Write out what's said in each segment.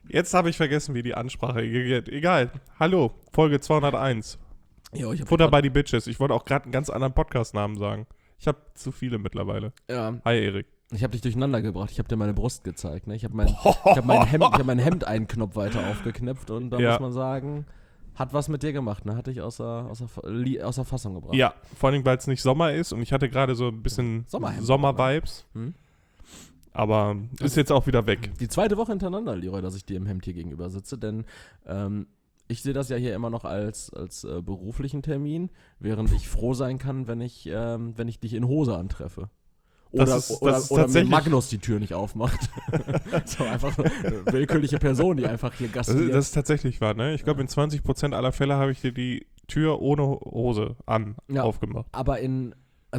Jetzt habe ich vergessen, wie die Ansprache geht. Egal. Hallo, Folge 201. Jo, Futter bei die Bitches. Ich wollte auch gerade einen ganz anderen Podcast-Namen sagen. Ich habe zu viele mittlerweile. Ja, Hi, Erik. ich habe dich durcheinander gebracht. Ich habe dir meine Brust gezeigt. Ne? Ich habe mein Hemd einen Knopf weiter aufgeknöpft und da muss man sagen, hat was mit dir gemacht. Ne? Hat dich außer Fassung gebracht. Ja, vor allem, weil es nicht Sommer ist und ich hatte gerade so ein bisschen Sommer-Vibes. Aber ist jetzt auch wieder weg. Die zweite Woche hintereinander, Leroy, dass ich dir im Hemd hier gegenüber sitze, denn ich sehe das ja hier immer noch als beruflichen Termin, während ich froh sein kann, wenn ich dich in Hose antreffe. Oder mir Magnus die Tür nicht aufmacht. So einfach eine willkürliche Person, die einfach hier gastiert. Das ist tatsächlich wahr, ne? Ich glaube, in 20% aller Fälle habe ich dir die Tür ohne Hose aufgemacht. Aber in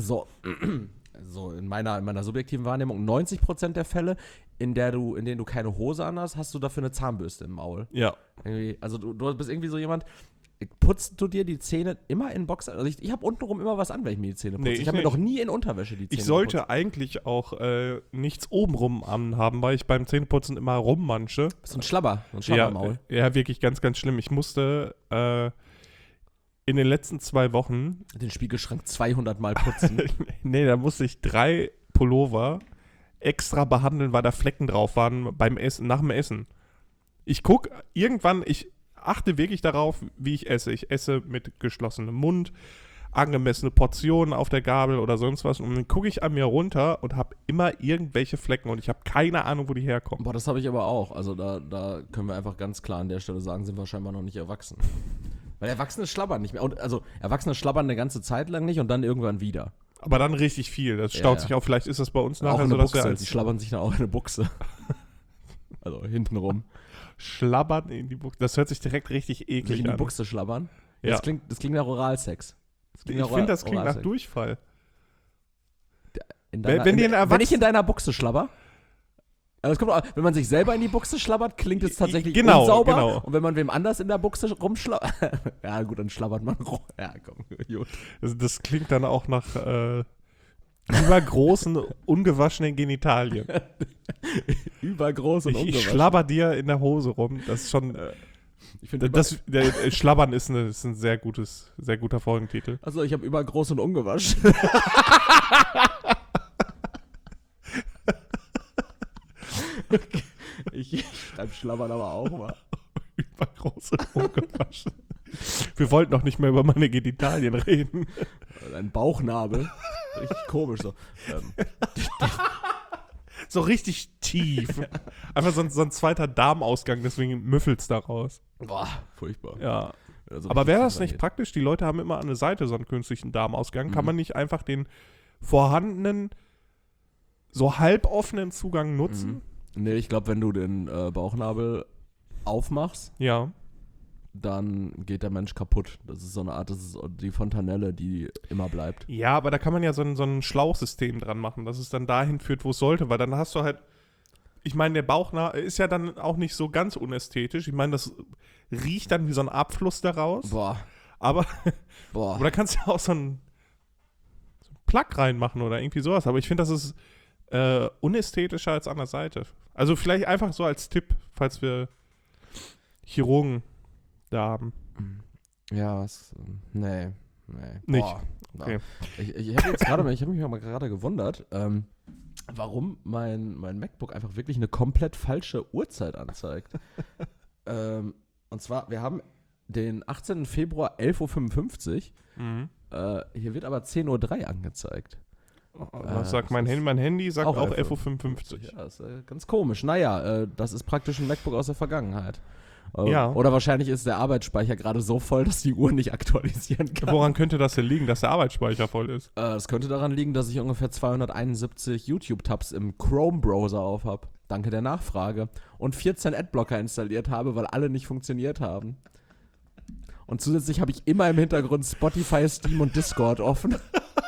meiner subjektiven Wahrnehmung, 90% der Fälle, in denen du keine Hose anhast, hast du dafür eine Zahnbürste im Maul. Ja. Also du bist irgendwie so jemand, putzt du dir die Zähne immer in Boxer? Also ich habe untenrum immer was an, wenn ich mir die Zähne putze. Nee, ich habe mir noch nie in Unterwäsche die Zähne Ich sollte eigentlich auch nichts obenrum anhaben, weil ich beim Zähneputzen immer rummansche. So ein Schlabber im Maul. Ja, wirklich ganz, ganz schlimm. Ich musste in den letzten 2 Wochen Den Spiegelschrank 200 Mal putzen. Nee, da musste ich 3 Pullover extra behandeln, weil da Flecken drauf waren beim Essen, nach dem Essen. Ich achte wirklich darauf, wie ich esse. Ich esse mit geschlossenem Mund, angemessene Portionen auf der Gabel oder sonst was. Und dann gucke ich an mir runter und habe immer irgendwelche Flecken und ich habe keine Ahnung, wo die herkommen. Boah, das habe ich aber auch. Also da können wir einfach ganz klar an der Stelle sagen, sind wir scheinbar noch nicht erwachsen. Weil Erwachsene schlabbern nicht mehr. Also Erwachsene schlabbern eine ganze Zeit lang nicht und dann irgendwann wieder. Aber dann richtig viel. Das staut sich auf. Vielleicht ist das bei uns nachher so, dass die schlabbern sich dann auch in eine Buchse. Also hintenrum. Schlabbern in die Buchse. Das hört sich direkt richtig eklig an. In die Buchse schlabbern? Ja. Das klingt nach Oralsex. Ich finde, das klingt nach Durchfall. Wenn ich in deiner Buchse schlabber? Also wenn man sich selber in die Buchse schlabbert, klingt es tatsächlich unsauber. Genau. Und wenn man wem anders in der Buchse rumschlabbert, ja gut, dann schlabbert man rum. Ja, komm, gut. Das klingt dann auch nach übergroßen, ungewaschenen Genitalien. Übergroß und ungewaschen. Ich schlabber dir in der Hose rum. Das ist schon... Ich finde, Schlabbern ist ein sehr guter Folgentitel. Also ich habe übergroß und ungewaschen. Okay. Ich schreibe Schlabbern aber auch mal. Übergroß und ungewaschen. Wir wollten noch nicht mehr über meine Genitalien reden. Dein Bauchnabel. Richtig komisch so. So richtig tief. Einfach so ein zweiter Darmausgang, deswegen müffelt's daraus. Boah, furchtbar. Ja. Also aber wäre das nicht praktisch? Die Leute haben immer an der Seite so einen künstlichen Darmausgang. Kann man nicht einfach den vorhandenen, so halboffenen Zugang nutzen? Nee, ich glaube, wenn du den Bauchnabel aufmachst, dann geht der Mensch kaputt. Das ist so eine Art, das ist die Fontanelle, die immer bleibt. Ja, aber da kann man ja so ein Schlauchsystem dran machen, dass es dann dahin führt, wo es sollte, weil dann hast du halt, ich meine, der Bauchnabel ist ja dann auch nicht so ganz unästhetisch. Ich meine, das riecht dann wie so ein Abfluss daraus. Boah. Aber oder kannst du ja auch so ein Plug reinmachen oder irgendwie sowas. Aber ich finde, das ist unästhetischer als an der Seite. Also vielleicht einfach so als Tipp, falls wir Chirurgen da haben. Ja, nee. Nicht. Boah, okay. Ich habe mich gerade gewundert, warum mein MacBook einfach wirklich eine komplett falsche Uhrzeit anzeigt. Und zwar, wir haben den 18. Februar 11.55 Uhr. Hier wird aber 10.03 Uhr angezeigt. Was sagt mein Handy? Mein Handy sagt auch 11.55 Uhr. Ja, das ist ganz komisch. Naja, das ist praktisch ein MacBook aus der Vergangenheit. Ja. Oder wahrscheinlich ist der Arbeitsspeicher gerade so voll, dass die Uhr nicht aktualisieren kann. Woran könnte das denn liegen, dass der Arbeitsspeicher voll ist? Es könnte daran liegen, dass ich ungefähr 271 YouTube-Tabs im Chrome-Browser auf habe. Danke der Nachfrage. Und 14 Adblocker installiert habe, weil alle nicht funktioniert haben. Und zusätzlich habe ich immer im Hintergrund Spotify, Steam und Discord offen.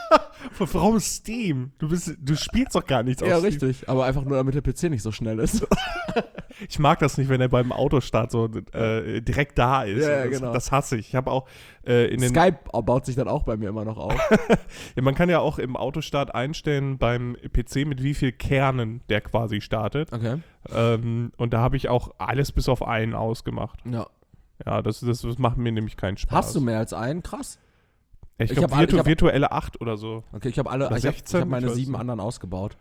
Warum Steam? Du spielst doch gar nichts Ja, auf Steam. richtig. Aber einfach nur, damit der PC nicht so schnell ist. Ich mag das nicht, wenn er beim Autostart so direkt da ist. Ja, das, genau. das hasse ich. Ich habe auch in den... Skype baut sich dann auch bei mir immer noch auf. Ja, man kann ja auch im Autostart einstellen beim PC, mit wie viel Kernen der quasi startet. Okay. Und da habe ich auch alles bis auf einen ausgemacht. Ja. Ja, das macht mir nämlich keinen Spaß. Hast du mehr als einen? Krass. Ich Ich glaube, hab- ich hab- virtuelle 8 oder so. Okay, ich habe alle, Oder ich habe 16, meine ich weiß 7 nicht. anderen ausgebaut.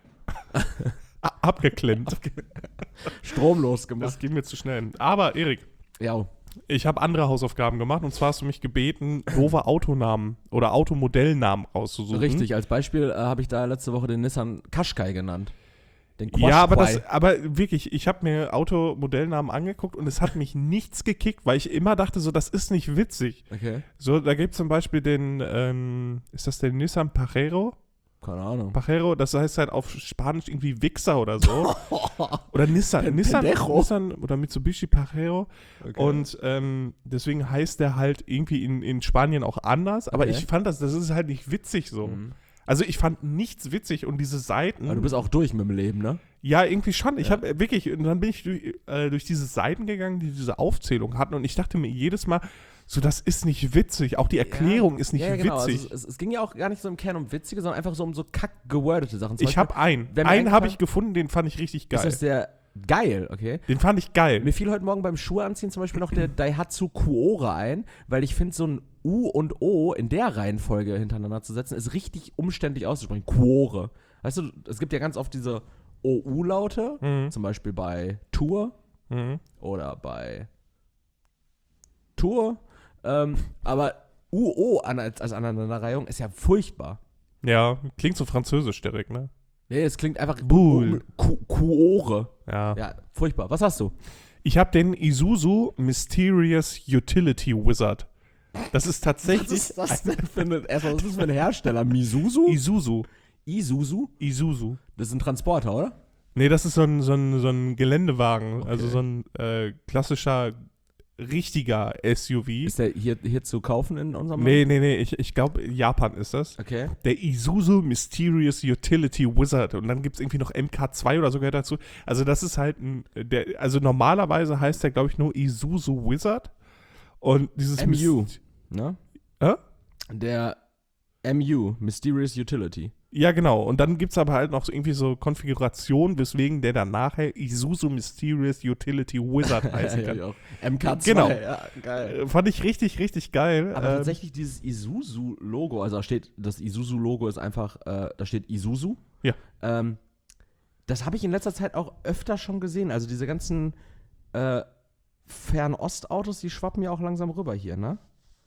Abgeklemmt. Stromlos Das gemacht. ging mir zu schnell. Aber, Erik, Ja. ich habe andere Hausaufgaben gemacht. Und zwar hast du mich gebeten, doofe Autonamen oder Automodellnamen rauszusuchen. Richtig, als Beispiel habe ich da letzte Woche den Nissan Qashqai genannt. Den Ja, Qashqai. aber wirklich, ich habe mir Automodellnamen angeguckt und es hat mich nichts gekickt, weil ich immer dachte, so, das ist nicht witzig. Okay, So, da gibt es zum Beispiel den, ist das der Nissan Pajero? keine Ahnung. Pajero, das heißt halt auf Spanisch irgendwie Wichser oder so. Oder Nissan Pendejo. Nissan oder Mitsubishi Pajero. Okay. Und deswegen heißt der halt irgendwie in Spanien auch anders. Aber Okay. ich fand das ist halt nicht witzig so. Mhm. Also ich fand nichts witzig und diese Seiten. Aber du bist auch durch mit dem Leben, ne? Ja, irgendwie schon. Ich Ja. habe wirklich, und dann bin ich durch diese Seiten gegangen, die diese Aufzählung hatten und ich dachte mir jedes Mal, so, das ist nicht witzig. Auch die Erklärung ist nicht ja, genau. witzig. Also es ging ja auch gar nicht so im Kern um witzige, sondern einfach so um so kack-gewordete Sachen. Zum Ich Beispiel, habe einen. wenn mir Einen habe eingefallen- ich gefunden, den fand ich richtig Ist geil. das der geil, okay? Den fand ich geil. Mir fiel heute Morgen beim Schuhe anziehen zum Beispiel noch der Daihatsu Kuore ein, weil ich finde, so ein U und O in der Reihenfolge hintereinander zu setzen, ist richtig umständlich auszusprechen. Kuore. Weißt du, es gibt ja ganz oft diese OU-Laute, Mhm. zum Beispiel bei Tour Mhm. oder bei Tour. Aber UO als Aneinanderreihung ist ja furchtbar. Ja, klingt so französisch direkt, ne? Nee, es klingt einfach Bull. Kuore. Ja. Ja, furchtbar. Was hast du? Ich habe den Isuzu Mysterious Utility Wizard. Das ist tatsächlich Was ist das denn für ein Hersteller? Misuzu? Isuzu. Isuzu? Isuzu. Das ist ein Transporter, oder? Nee, das ist so ein Geländewagen. Okay. Also so ein klassischer, richtiger SUV. Ist der hier zu kaufen in unserem Nee, ich glaube, Japan ist das. Okay. Der Isuzu Mysterious Utility Wizard. Und dann gibt es irgendwie noch MK2 oder so gehört dazu. Also das ist halt also normalerweise heißt der, glaube ich, nur Isuzu Wizard. Und dieses MU, ne? Hä? Der MU, Mysterious Utility. Ja, genau. Und dann gibt es aber halt noch so irgendwie so Konfigurationen, weswegen der dann nachher Isuzu Mysterious Utility Wizard heißen Ja, kann. ich auch. MK2, Genau. ja, geil. Fand ich richtig, richtig geil. Aber tatsächlich dieses Isuzu-Logo, also da steht, das Isuzu-Logo ist einfach, da steht Isuzu. Ja. Das habe ich in letzter Zeit auch öfter schon gesehen. Also diese ganzen Fernostautos, die schwappen ja auch langsam rüber hier, ne?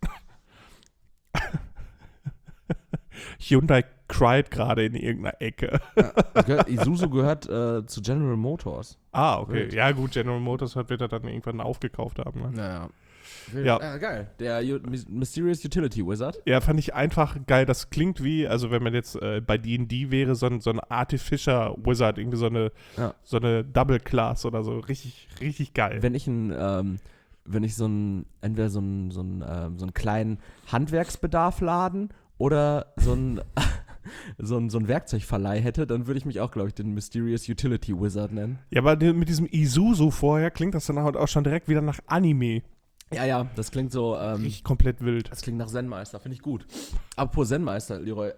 Hyundai cried gerade in irgendeiner Ecke. Isuzu gehört zu General Motors. Ah, okay. Wild. Ja, gut, General Motors wird er dann irgendwann aufgekauft haben. Ne? Naja. Ja. Geil. Der Mysterious Utility Wizard. Ja, fand ich einfach geil. Das klingt wie, also wenn man jetzt bei D&D wäre, so ein Artificer Wizard, irgendwie so eine Double Class oder so. Richtig, richtig geil. Wenn ich entweder so einen kleinen Handwerksbedarfladen oder so einen Werkzeugverleih hätte, dann würde ich mich auch, glaube ich, den Mysterious Utility Wizard nennen. Ja, aber mit diesem Isuzu vorher klingt das dann halt auch schon direkt wieder nach Anime. Ja, das klingt so, Richtig komplett wild. das klingt nach Zen-Meister, finde ich gut. Apropos Zen-Meister, Leroy,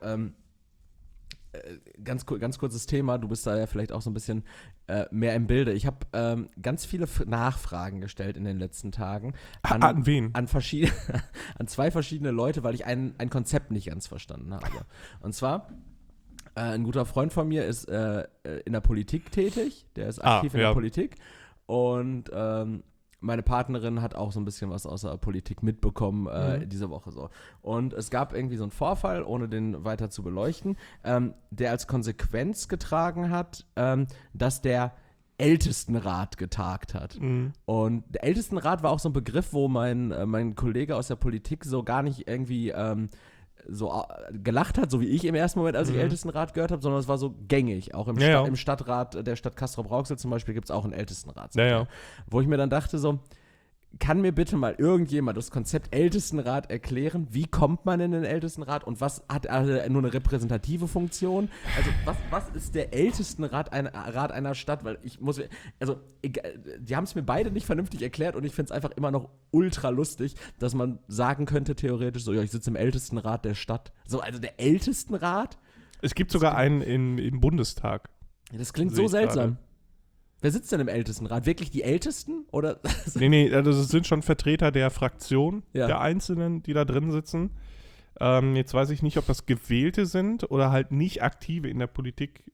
ganz kurzes Thema, du bist da ja vielleicht auch so ein bisschen mehr im Bilde. Ich habe ganz viele Nachfragen gestellt in den letzten Tagen An wen? an zwei verschiedene Leute, weil ich ein Konzept nicht ganz verstanden habe. Und zwar, ein guter Freund von mir ist in der Politik tätig, der ist aktiv in der Politik und meine Partnerin hat auch so ein bisschen was aus der Politik mitbekommen diese Woche so. Und es gab irgendwie so einen Vorfall, ohne den weiter zu beleuchten, der als Konsequenz getragen hat, dass der Ältestenrat getagt hat. Mhm. Und der Ältestenrat war auch so ein Begriff, wo mein Kollege aus der Politik so gar nicht irgendwie so gelacht hat, so wie ich im ersten Moment, als ich Ältestenrat gehört habe, sondern es war so gängig. Auch im Stadtrat der Stadt Castrop-Rauxel zum Beispiel gibt es auch einen Ältestenrat. Ja. Wo ich mir dann dachte so, kann mir bitte mal irgendjemand das Konzept Ältestenrat erklären? Wie kommt man in den Ältestenrat und was hat er nur eine repräsentative Funktion? Also was ist der Ältestenrat Rat einer Stadt? Weil die haben es mir beide nicht vernünftig erklärt und ich finde es einfach immer noch ultra lustig, dass man sagen könnte theoretisch so, ja, ich sitze im Ältestenrat der Stadt. So, also der Ältestenrat? Es gibt sogar einen im Bundestag. Ja, das klingt Sehe so ich seltsam. gerade. Wer sitzt denn im Ältestenrat? Wirklich die Ältesten? Oder? Nee, also es sind schon Vertreter der Fraktion, Ja. der Einzelnen, die da drin sitzen. Jetzt weiß ich nicht, ob das Gewählte sind oder halt nicht Aktive in der Politik.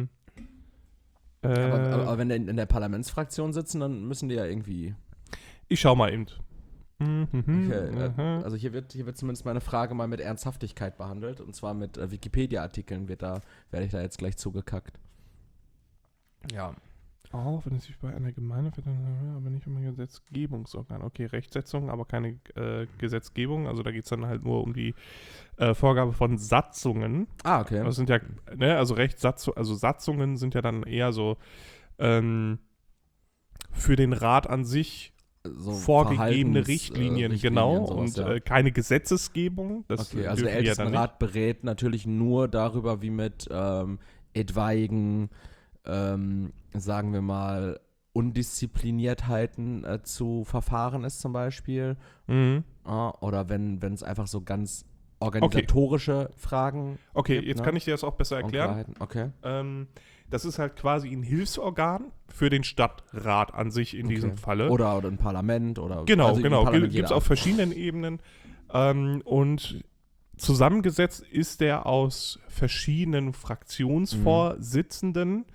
Aber wenn die in der Parlamentsfraktion sitzen, dann müssen die ja irgendwie. Ich schau mal eben. Okay, also hier wird zumindest meine Frage mal mit Ernsthaftigkeit behandelt. Und zwar mit Wikipedia-Artikeln werde ich da jetzt gleich zugekackt. Ja. Auch wenn es sich bei einer Gemeinde aber nicht um ein Gesetzgebungsorgan. Okay, Rechtsetzung, aber keine Gesetzgebung. Also da geht es dann halt nur um die Vorgabe von Satzungen. Ah, okay. Das sind ja, ne, also Satzungen sind ja dann eher so für den Rat an sich So vorgegebene Richtlinien, genau, und sowas, und ja. keine Gesetzgebung. Das Okay, also der dürfen die ja dann Ältestenrat berät natürlich nur darüber, wie mit etwaigen, sagen wir mal, Undiszipliniertheiten zu verfahren ist zum Beispiel. nicht. Mhm. Oder wenn es einfach so ganz organisatorische Fragen Okay, gibt, jetzt ne? kann ich dir das auch besser erklären. Unklarheiten. Okay. Das ist halt quasi ein Hilfsorgan für den Stadtrat an sich in diesem Falle. Oder ein Parlament oder Genau, also im genau. Parlament Gibt es jeder auf verschiedenen Ebenen. Und zusammengesetzt ist der aus verschiedenen Fraktionsvorsitzenden,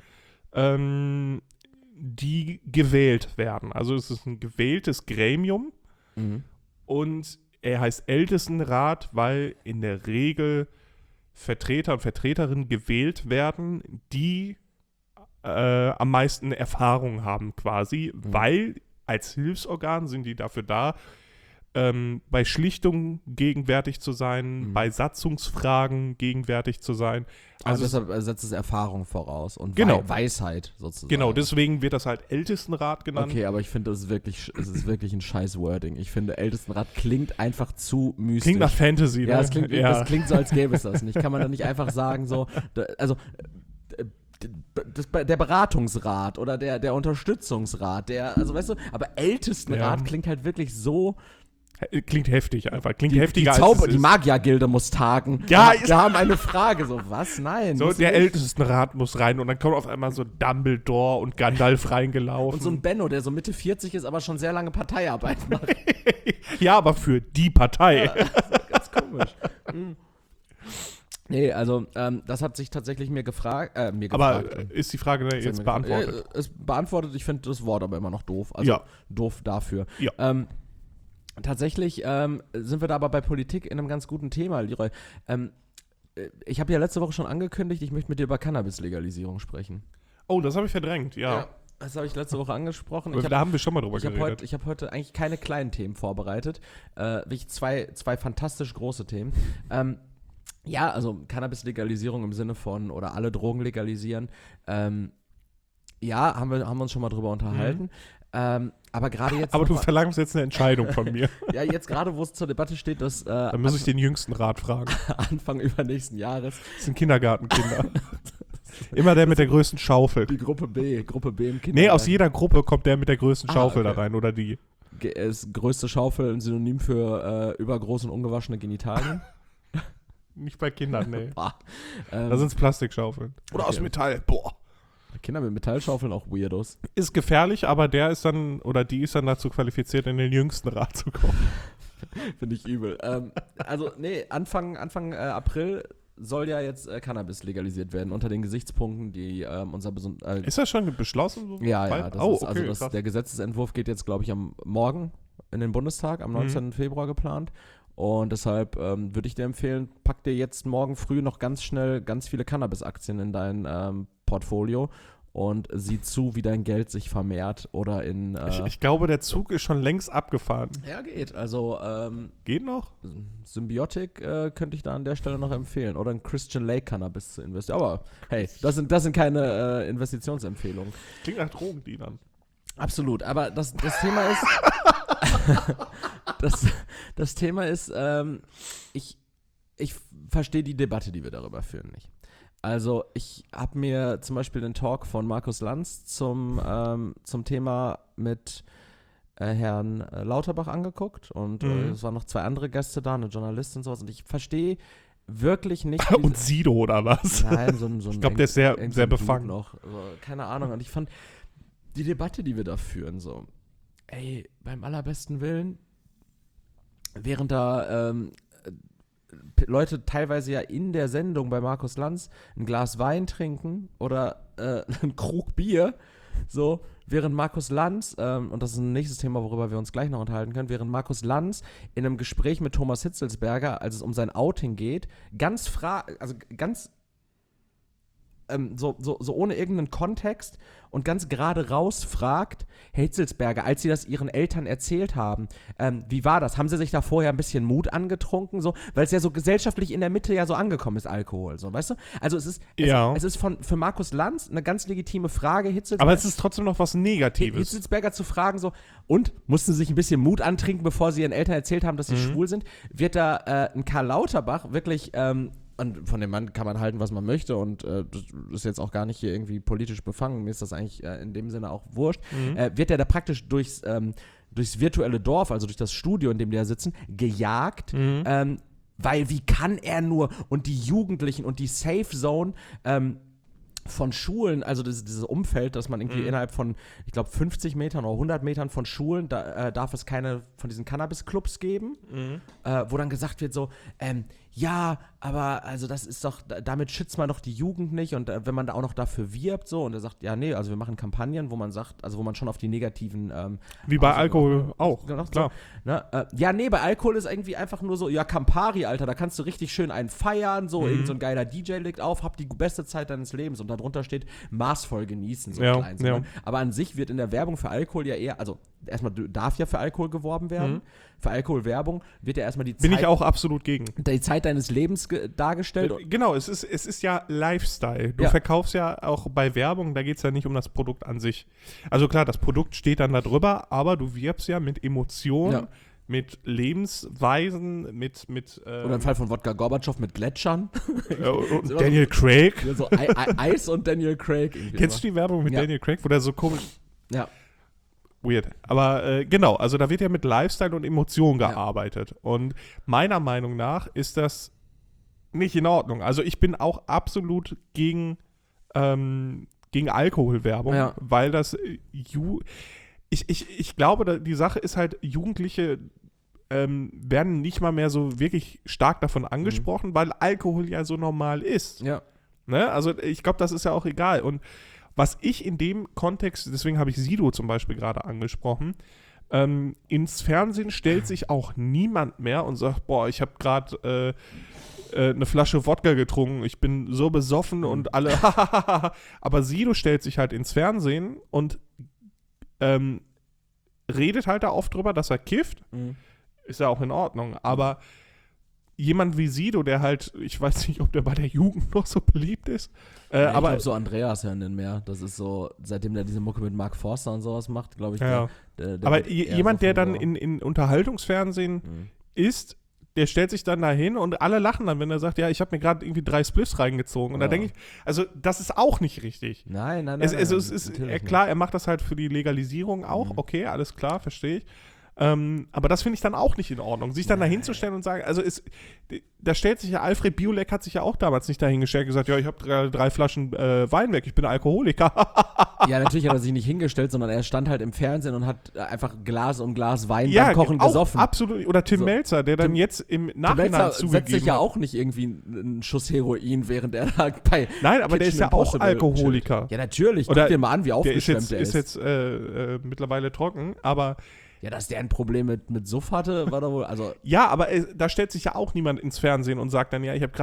die gewählt werden. Also es ist ein gewähltes Gremium Mhm. und er heißt Ältestenrat, weil in der Regel Vertreter und Vertreterinnen gewählt werden, die am meisten Erfahrung haben quasi, weil als Hilfsorgan sind die dafür da, bei Schlichtungen gegenwärtig zu sein, bei Satzungsfragen gegenwärtig zu sein. Also deshalb setzt es Erfahrung voraus und Genau. Weisheit sozusagen. Genau, deswegen wird das halt Ältestenrat genannt. Okay, aber ich finde, es ist wirklich ein scheiß Wording. Ich finde, Ältestenrat klingt einfach zu mystisch. Klingt nach Fantasy, ne? Ja, es klingt so, als gäbe es das nicht. Kann man da nicht einfach sagen, so, der Beratungsrat oder der Unterstützungsrat, also weißt du, aber Ältestenrat Ja. klingt halt wirklich so. Klingt heftig einfach. Klingt heftiger Die Magiergilde muss tagen. Ja, wir haben eine Frage. So, was? Nein. so, muss der nicht. Ältestenrat muss rein und dann kommt auf einmal so Dumbledore und Gandalf reingelaufen. Und so ein Benno, der so Mitte 40 ist, aber schon sehr lange Parteiarbeit macht. Ja, aber für die Partei. Ja, ganz komisch. Nee, also das hat sich tatsächlich mir gefragt. Aber ist die Frage jetzt beantwortet? Es beantwortet, ich finde das Wort aber immer noch doof. Also Ja. doof dafür. Ja. Tatsächlich sind wir da aber bei Politik in einem ganz guten Thema, Leroy. Ich habe ja letzte Woche schon angekündigt, ich möchte mit dir über Cannabis-Legalisierung sprechen. Oh, das habe ich verdrängt, ja. Das habe ich letzte Woche angesprochen. Aber da haben wir schon mal drüber geredet. Ich habe heute eigentlich keine kleinen Themen vorbereitet. Wirklich zwei fantastisch große Themen. Ja, also Cannabis-Legalisierung im Sinne von, oder alle Drogen legalisieren. Ja, haben wir uns schon mal drüber unterhalten. Aber gerade jetzt. Aber du verlangst jetzt eine Entscheidung von mir. Ja, jetzt gerade, wo es zur Debatte steht, dass Dann muss ich den jüngsten Rat fragen. Anfang übernächsten Jahres. Das sind Kindergartenkinder. Immer der mit der größten Schaufel. Die Gruppe B im Kindergarten. Nee, aus jeder Gruppe kommt der mit der größten Schaufel okay. da rein, oder die. Ist größte Schaufel ein Synonym für übergroß und ungewaschene Genitalien? Nicht bei Kindern, nee. Ähm, Da sind es Plastikschaufeln. Oder okay. aus Metall. Boah. Kinder mit Metallschaufeln auch Weirdos. Ist gefährlich, aber der ist dann, oder die ist dann dazu qualifiziert, in den jüngsten Rat zu kommen. Finde ich übel. Also, nee, Anfang April soll ja jetzt Cannabis legalisiert werden, unter den Gesichtspunkten, die unser Ist das schon beschlossen? So Ja, bald? das Oh, ist, okay, also krass. der Gesetzesentwurf geht jetzt, glaube ich, am Morgen in den Bundestag, am 19. Februar geplant. Und deshalb würde ich dir empfehlen, pack dir jetzt morgen früh noch ganz schnell ganz viele Cannabis-Aktien in dein Portfolio und sieh zu, wie dein Geld sich vermehrt oder in... Ich glaube, der Zug ist schon längst abgefahren. ja, geht. Also Geht noch? Symbiotic könnte ich da an der Stelle noch empfehlen. Oder in Christian Lake Cannabis zu investieren. Aber hey, das sind keine Investitionsempfehlungen. Klingt nach Drogendealern. Absolut. Aber das Thema ist... Das Thema ist, ich verstehe die Debatte, die wir darüber führen, nicht. Also ich habe mir zum Beispiel den Talk von Markus Lanz zum Thema mit Herrn Lauterbach angeguckt und es waren noch 2 andere Gäste da, eine Journalistin und sowas, und ich verstehe wirklich nicht. Und Sido oder was? Nein, so ein ich glaube, der ist sehr befangen. Noch. Also, keine Ahnung. Und ich fand die Debatte, die wir da führen, so, ey, beim allerbesten Willen, während da Leute teilweise ja in der Sendung bei Markus Lanz ein Glas Wein trinken oder einen Krug Bier, so, während Markus Lanz, und das ist ein nächstes Thema, worüber wir uns gleich noch unterhalten können, während Markus Lanz in einem Gespräch mit Thomas Hitzelsberger, als es um sein Outing geht, ganz so ohne irgendeinen Kontext und ganz gerade raus fragt, Herr Hitzelsberger, als Sie das Ihren Eltern erzählt haben, wie war das? Haben Sie sich da vorher ein bisschen Mut angetrunken? So? Weil es ja so gesellschaftlich in der Mitte ja so angekommen ist, Alkohol, so, weißt du? Also es ist für Markus Lanz eine ganz legitime Frage, Hitzelsberger. Aber es ist trotzdem noch was Negatives. Hitzelsberger zu fragen, so, und mussten Sie sich ein bisschen Mut antrinken, bevor Sie Ihren Eltern erzählt haben, dass Sie schwul sind? Wird da ein Karl Lauterbach wirklich und von dem Mann kann man halten, was man möchte, und das ist jetzt auch gar nicht hier irgendwie politisch befangen, mir ist das eigentlich in dem Sinne auch wurscht, wird der da praktisch durchs virtuelle Dorf, also durch das Studio, in dem die da sitzen, gejagt, weil wie kann er nur, und die Jugendlichen und die Safe Zone von Schulen, also dieses Umfeld, dass man irgendwie innerhalb von, ich glaube, 50 Metern oder 100 Metern von Schulen, da darf es keine von diesen Cannabis-Clubs geben, wo dann gesagt wird so, ja, aber also das ist doch, damit schützt man doch die Jugend nicht, und wenn man da auch noch dafür wirbt, so, und er sagt, ja, nee, also wir machen Kampagnen, wo man sagt, also wo man schon auf die negativen wie bei Alkohol auch, klar. So, ne? Ja, nee, bei Alkohol ist irgendwie einfach nur so, ja, Campari, Alter, da kannst du richtig schön einen feiern, so, irgend so ein geiler DJ legt auf, hab die beste Zeit deines Lebens, und darunter steht, maßvoll genießen, so klein. Ja. Ne? Aber an sich wird in der Werbung für Alkohol ja eher, also erstmal darf ja für Alkohol geworben werden, für Alkoholwerbung wird ja erstmal die Zeit... Bin ich auch absolut gegen. Die Zeit deines Lebens dargestellt. Genau, es ist ja Lifestyle. Du verkaufst ja auch bei Werbung, da geht es ja nicht um das Produkt an sich. Also klar, das Produkt steht dann da drüber, aber du wirbst ja mit Emotionen, mit Lebensweisen, mit oder im Fall von Wodka Gorbatschow mit Gletschern. Und Daniel Craig. So Eis und Daniel Craig. Kennst du die Werbung mit Daniel Craig, wo der so komisch... Ja. Weird. Aber genau, also da wird ja mit Lifestyle und Emotionen gearbeitet. Und meiner Meinung nach ist das nicht in Ordnung. Also ich bin auch absolut gegen Alkoholwerbung, weil das ich glaube, die Sache ist halt, Jugendliche werden nicht mal mehr so wirklich stark davon angesprochen, weil Alkohol ja so normal ist. Ja. Ne? Also ich glaube, das ist ja auch egal. Und was ich in dem Kontext, deswegen habe ich Sido zum Beispiel gerade angesprochen, ins Fernsehen stellt sich auch niemand mehr und sagt, boah, ich habe gerade eine Flasche Wodka getrunken, ich bin so besoffen und alle, aber Sido stellt sich halt ins Fernsehen und redet halt da oft drüber, dass er kifft, ist ja auch in Ordnung, aber jemand wie Sido, der halt, ich weiß nicht, ob der bei der Jugend noch so beliebt ist. Ja, aber ich glaube, so Andreas hören den mehr. Das ist so, seitdem der diese Mucke mit Mark Forster und sowas macht, glaube ich. Ja. Aber jemand, so der dann in Unterhaltungsfernsehen ist, der stellt sich dann da hin und alle lachen dann, wenn er sagt, ja, ich habe mir gerade irgendwie 3 Spliffs reingezogen. Und da denke ich, also das ist auch nicht richtig. Nein. Es ist klar, er macht das halt für die Legalisierung auch. Okay, alles klar, verstehe ich. Aber das finde ich dann auch nicht in Ordnung. Sich dann da hinzustellen und sagen, also da stellt sich ja, Alfred Biolek hat sich ja auch damals nicht dahingestellt und gesagt, ja, ich habe 3 Flaschen Wein weg, ich bin Alkoholiker. Ja, natürlich hat er sich nicht hingestellt, sondern er stand halt im Fernsehen und hat einfach Glas um Glas Wein beim Kochen gesoffen. Absolut. Oder Tim Melzer, der dann jetzt im Nachhinein zugegeben setzt sich ja auch nicht irgendwie einen Schuss Heroin, während er da bei Nein, aber der ist ja auch Alkoholiker. Ja, natürlich. Oder guck dir mal an, wie aufgeschwemmt der ist. Der ist jetzt mittlerweile trocken, aber ja, dass der ein Problem mit Suff hatte, war doch wohl, also... Ja, aber da stellt sich ja auch niemand ins Fernsehen und sagt dann, ja, ich habe gerade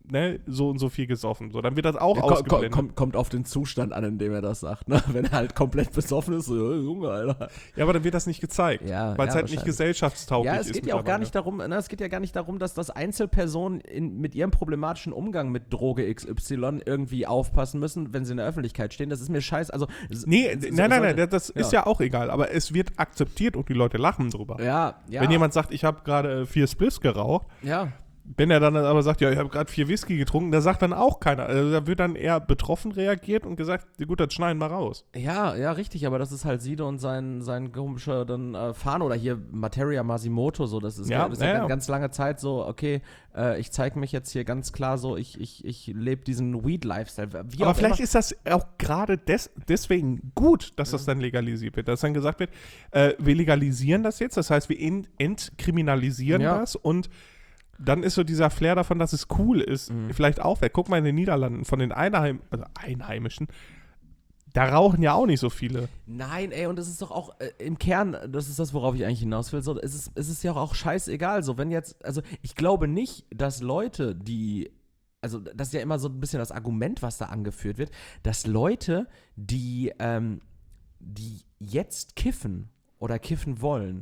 ne, so und so viel gesoffen. So, dann wird das auch ausgeblendet. Kommt auf den Zustand an, in dem er das sagt, ne? Wenn er halt komplett besoffen ist, so, Junge, Alter. Ja, aber dann wird das nicht gezeigt, weil es halt nicht gesellschaftstauglich ist. Ja, es geht ja auch gar nicht darum, ne, es geht ja gar nicht darum, dass das Einzelpersonen mit ihrem problematischen Umgang mit Droge XY irgendwie aufpassen müssen, wenn sie in der Öffentlichkeit stehen. Das ist mir scheiße. Also, nein, das ist ja auch egal, aber es wird akzeptiert und die Leute lachen drüber. Ja. Wenn jemand sagt, ich habe gerade 4 Spliffs geraucht, ja. Wenn er dann aber sagt, ja, ich habe gerade 4 Whisky getrunken, da sagt dann auch keiner. Also da wird dann eher betroffen reagiert und gesagt, gut, das schneiden wir raus. Ja, richtig, aber das ist halt Sido und sein komischer Fahne oder hier Materia Masimoto, so, das ist ja ganz lange Zeit so, okay, ich zeige mich jetzt hier ganz klar so, ich lebe diesen Weed-Lifestyle. Aber vielleicht ist das auch gerade deswegen gut, dass das dann legalisiert wird, dass dann gesagt wird, wir legalisieren das jetzt, das heißt, wir entkriminalisieren das und dann ist so dieser Flair davon, dass es cool ist, vielleicht auch weg. Guck mal in den Niederlanden, von den Einheimischen, da rauchen ja auch nicht so viele. Nein, ey, und es ist doch auch im Kern, das ist das, worauf ich eigentlich hinaus will, so, es ist ja auch scheißegal, so, wenn jetzt, also ich glaube nicht, dass Leute, also das ist ja immer so ein bisschen das Argument, was da angeführt wird, dass Leute, die jetzt kiffen oder kiffen wollen,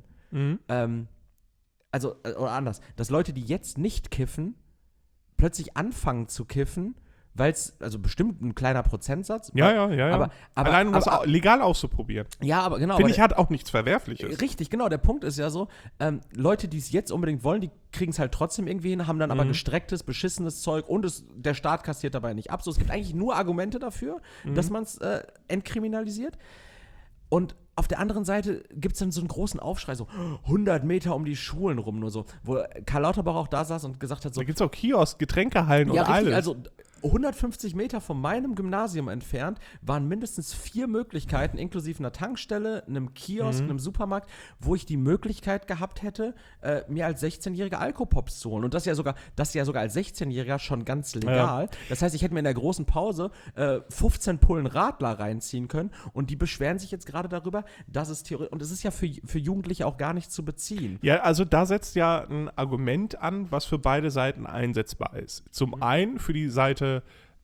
also, oder anders, dass Leute, die jetzt nicht kiffen, plötzlich anfangen zu kiffen, weil es, also bestimmt ein kleiner Prozentsatz. Ja. Aber, allein um das legal auszuprobieren. Ja, aber genau. Finde ich, hat auch nichts Verwerfliches. Richtig, genau. Der Punkt ist ja so, Leute, die es jetzt unbedingt wollen, die kriegen es halt trotzdem irgendwie hin, haben dann aber gestrecktes, beschissenes Zeug und der Staat kassiert dabei nicht ab. So, es gibt eigentlich nur Argumente dafür, dass man es entkriminalisiert. Und auf der anderen Seite gibt es dann so einen großen Aufschrei, so 100 Meter um die Schulen rum, nur so, wo Karl Lauterbach auch da saß und gesagt hat so. Da gibt es auch Kiosk, Getränkehallen und alles. Also 150 Meter von meinem Gymnasium entfernt waren mindestens 4 Möglichkeiten, inklusive einer Tankstelle, einem Kiosk, einem Supermarkt, wo ich die Möglichkeit gehabt hätte, mir als 16-Jähriger Alkopops zu holen. Und das ja sogar als 16-Jähriger schon ganz legal. Ja. Das heißt, ich hätte mir in der großen Pause 15 Pullen Radler reinziehen können und die beschweren sich jetzt gerade darüber, dass es theoretisch, und es ist ja für Jugendliche auch gar nicht zu beziehen. Ja, also da setzt ja ein Argument an, was für beide Seiten einsetzbar ist. Zum einen für die Seite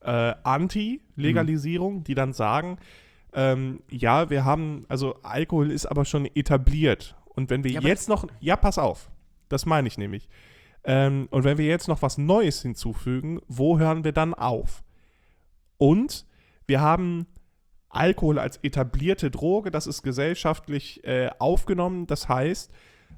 Anti-Legalisierung, die dann sagen, ja, wir haben, also Alkohol ist aber schon etabliert. Und wenn wir jetzt noch, pass auf, das meine ich nämlich. Und wenn wir jetzt noch was Neues hinzufügen, wo hören wir dann auf? Und wir haben Alkohol als etablierte Droge, das ist gesellschaftlich aufgenommen, das heißt,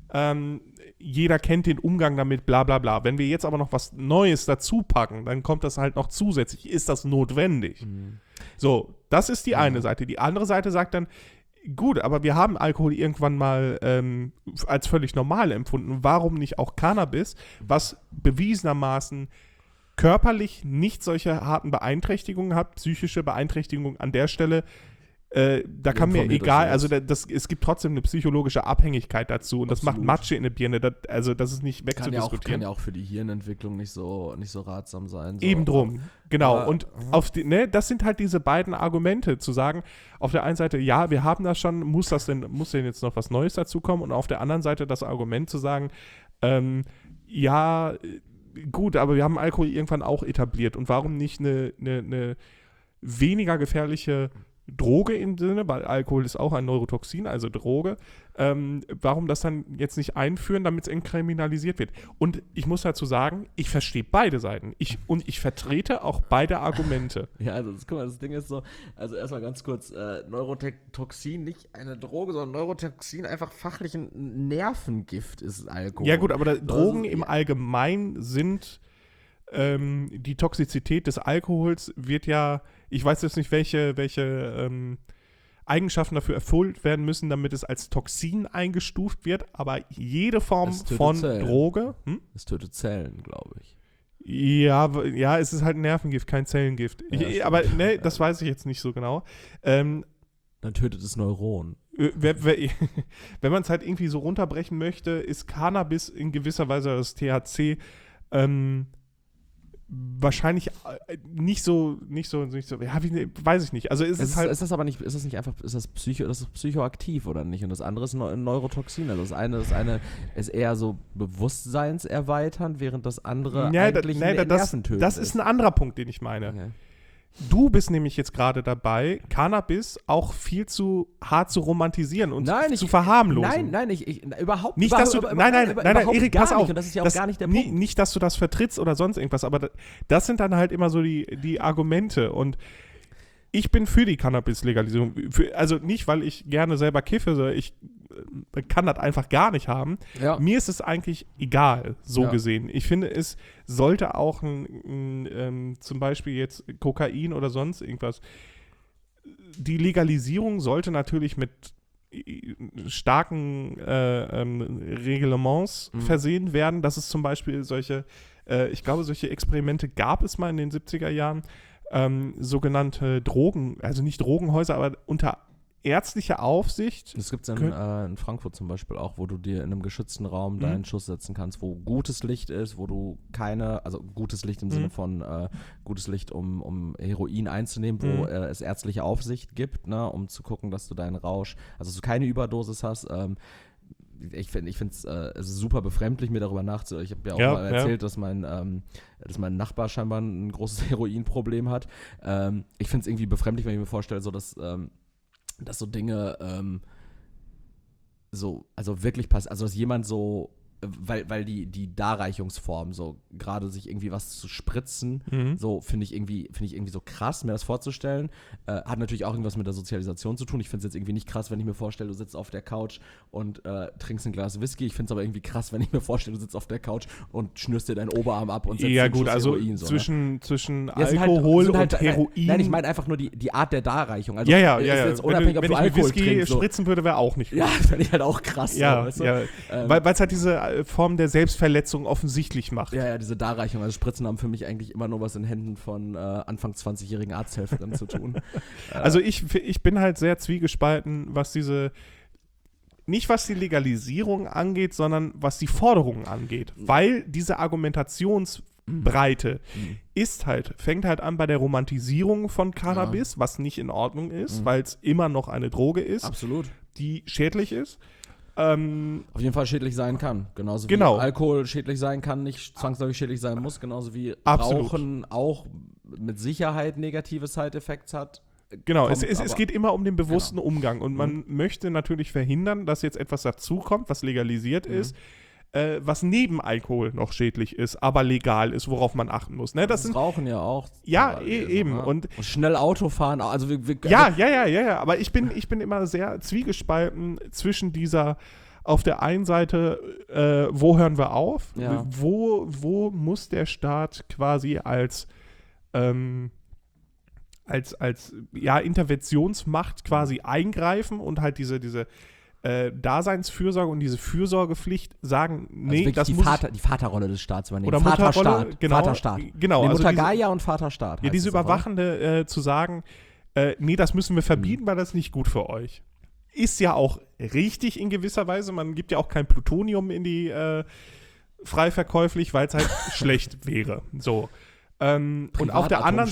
jeder kennt den Umgang damit, bla bla bla. Wenn wir jetzt aber noch was Neues dazu packen, dann kommt das halt noch zusätzlich. Ist das notwendig? So, das ist die eine Seite. Die andere Seite sagt dann, gut, aber wir haben Alkohol irgendwann mal als völlig normal empfunden. Warum nicht auch Cannabis, was bewiesenermaßen körperlich nicht solche harten Beeinträchtigungen hat, psychische Beeinträchtigungen an der Stelle, da kann mir egal, also es gibt trotzdem eine psychologische Abhängigkeit dazu und das macht Matsche in der Birne, das ist nicht wegzudiskutieren. Kann ja auch für die Hirnentwicklung nicht so ratsam sein. So. Eben drum, genau. Aber, und das sind halt diese beiden Argumente, zu sagen, auf der einen Seite, ja, wir haben das schon, muss denn jetzt noch was Neues dazu kommen und auf der anderen Seite das Argument zu sagen, ja, gut, aber wir haben Alkohol irgendwann auch etabliert und warum nicht eine weniger gefährliche Droge im Sinne, weil Alkohol ist auch ein Neurotoxin, also Droge, warum das dann jetzt nicht einführen, damit es entkriminalisiert wird. Und ich muss dazu sagen, ich verstehe beide Seiten. Ich vertrete auch beide Argumente. Ja, also guck mal, das Ding ist so, also erstmal ganz kurz, Neurotoxin, nicht eine Droge, sondern Neurotoxin, einfach fachlich ein Nervengift ist Alkohol. Ja gut, aber Drogen im Allgemeinen sind, die Toxizität des Alkohols wird ja, ich weiß jetzt nicht, welche Eigenschaften dafür erfüllt werden müssen, damit es als Toxin eingestuft wird, aber jede Form von Droge. Es tötet Zellen, glaube ich. Ja, es ist halt ein Nervengift, kein Zellengift. Aber das weiß ich jetzt nicht so genau. Dann tötet es Neuronen. Wenn man es halt irgendwie so runterbrechen möchte, ist Cannabis in gewisser Weise das THC wahrscheinlich nicht so, ja, weiß ich nicht. Also ist es halt. Ist das nicht einfach, das ist psychoaktiv oder nicht? Und das andere ist ein Neurotoxin. Also das eine ist eher so bewusstseinserweiternd, während das andere eigentlich nerventötend das ist ein anderer Punkt, den ich meine. Okay. Du bist nämlich jetzt gerade dabei, Cannabis auch viel zu hart zu romantisieren und zu verharmlosen. Nein, überhaupt nicht. Nein, Erik, pass auf. Und das ist ja auch gar nicht der Punkt. Nicht, dass du das vertrittst oder sonst irgendwas, aber das sind dann halt immer so die Argumente. Und ich bin für die Cannabis-Legalisierung. Also nicht, weil ich gerne selber kiffe, sondern ich kann das einfach gar nicht haben. Ja. Mir ist es eigentlich egal, so Ja. gesehen. Ich finde, es sollte auch zum Beispiel jetzt Kokain oder sonst irgendwas. Die Legalisierung sollte natürlich mit starken Reglements versehen werden, dass es zum Beispiel solche Experimente gab es mal in den 70er Jahren, sogenannte Drogen, also nicht Drogenhäuser, aber unter ärztlicher Aufsicht. Das gibt es in Frankfurt zum Beispiel auch, wo du dir in einem geschützten Raum deinen Schuss setzen kannst, wo gutes Licht ist, wo du also gutes Licht im Sinne von gutes Licht, um Heroin einzunehmen, wo es ärztliche Aufsicht gibt, ne, um zu gucken, dass du deinen Rausch, also dass du keine Überdosis hast. Ich finde es super befremdlich, mir darüber nachzudenken. Ich habe ja auch mal erzählt, dass mein Nachbar scheinbar ein großes Heroinproblem hat. Ich finde es irgendwie befremdlich, wenn ich mir vorstelle, so dass so Dinge also wirklich passiert, also dass jemand so, weil die Darreichungsform, so gerade sich irgendwie was zu spritzen, so finde ich irgendwie so krass, mir das vorzustellen. Hat natürlich auch irgendwas mit der Sozialisation zu tun. Ich finde es jetzt irgendwie nicht krass, wenn ich mir vorstelle, du sitzt auf der Couch und trinkst ein Glas Whisky. Ich finde es aber irgendwie krass, wenn ich mir vorstelle, du sitzt auf der Couch und schnürst dir deinen Oberarm ab und setzt ja, einen gut, Schuss also Heroin. So, zwischen Ja, Alkohol und Heroin. Nein, ich meine einfach nur die Art der Darreichung. Also, ja. ist jetzt unabhängig, wenn ob ich du mit Alkohol Whisky trinkst. So. spritzen würde, wäre auch nicht gut. Ja, finde ich halt auch krass. Ja, so, weißt du? ja. Weil es halt diese Form der Selbstverletzung offensichtlich macht. Ja, diese Darreichung. Also Spritzen haben für mich eigentlich immer nur was in Händen von Anfang 20-jährigen Arzthelferinnen zu tun. Also ich bin halt sehr zwiegespalten, was die Legalisierung angeht, sondern was die Forderungen angeht. Weil diese Argumentationsbreite fängt halt an bei der Romantisierung von Cannabis, was nicht in Ordnung ist, weil es immer noch eine Droge ist, Absolut. die schädlich ist. Auf jeden Fall schädlich sein kann. Genauso wie Alkohol schädlich sein kann, nicht zwangsläufig schädlich sein muss. Genauso wie Rauchen auch mit Sicherheit negative Side-Effects hat. Genau, es geht immer um den bewussten Umgang. Und man möchte natürlich verhindern, dass jetzt etwas dazukommt, was legalisiert ist, was neben Alkohol noch schädlich ist, aber legal ist, worauf man achten muss. Ne? Das Rauchen ja auch. Ja, eben. Ne? Und schnell Auto fahren. Also ja. Aber ich bin immer sehr zwiegespalten zwischen dieser, auf der einen Seite, wo hören wir auf? Ja. Wo muss der Staat quasi als Interventionsmacht quasi eingreifen und halt diese Daseinsfürsorge und diese Fürsorgepflicht sagen, nee, also die Vaterrolle des Staats übernehmen. Oder Vaterstaat. Genau. Vaterstaat. Genau. Nee, Also Mutter Gaia und Vaterstaat. ja, diese heißt es auch, Überwachende zu sagen, nee, das müssen wir verbieten, weil das ist nicht gut für euch. Ist ja auch richtig in gewisser Weise. Man gibt ja auch kein Plutonium in die frei verkäuflich, weil es halt schlecht wäre. So. Und auf der anderen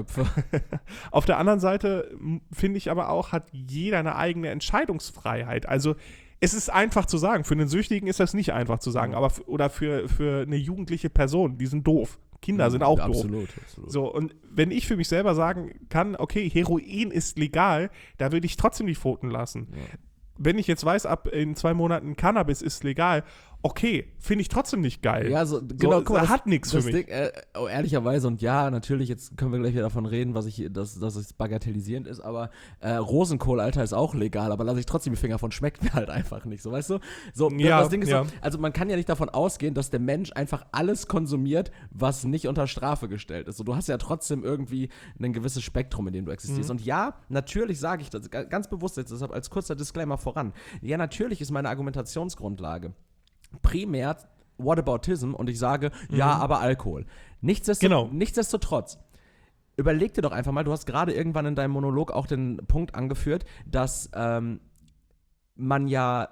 Seite finde ich aber auch, hat jeder eine eigene Entscheidungsfreiheit. Also es ist einfach zu sagen, für einen Süchtigen ist das nicht einfach zu sagen, aber oder für eine jugendliche Person, die sind doof. Kinder sind auch doof. Absolut. So, und wenn ich für mich selber sagen kann, okay, Heroin ist legal, da würde ich trotzdem die Pfoten lassen. Ja. Wenn ich jetzt weiß, ab in 2 Monaten Cannabis ist legal, okay, finde ich trotzdem nicht geil. Ja, genau, guck mal, das hat nichts für mich. Ding, ehrlicherweise, und ja, natürlich, jetzt können wir gleich wieder davon reden, dass es bagatellisierend ist, aber Rosenkohl, Alter, ist auch legal, aber lasse ich trotzdem die Finger von, schmeckt mir halt einfach nicht, so, weißt du? So, ja, das Ding ist so, also man kann ja nicht davon ausgehen, dass der Mensch einfach alles konsumiert, was nicht unter Strafe gestellt ist. So, du hast ja trotzdem irgendwie ein gewisses Spektrum, in dem du existierst. Und ja, natürlich sage ich das ganz bewusst jetzt, deshalb als kurzer Disclaimer voran. Ja, natürlich ist meine Argumentationsgrundlage primär Whataboutism und ich sage, ja, aber Alkohol. Nichtsdestotrotz, überleg dir doch einfach mal, du hast gerade irgendwann in deinem Monolog auch den Punkt angeführt, dass man ja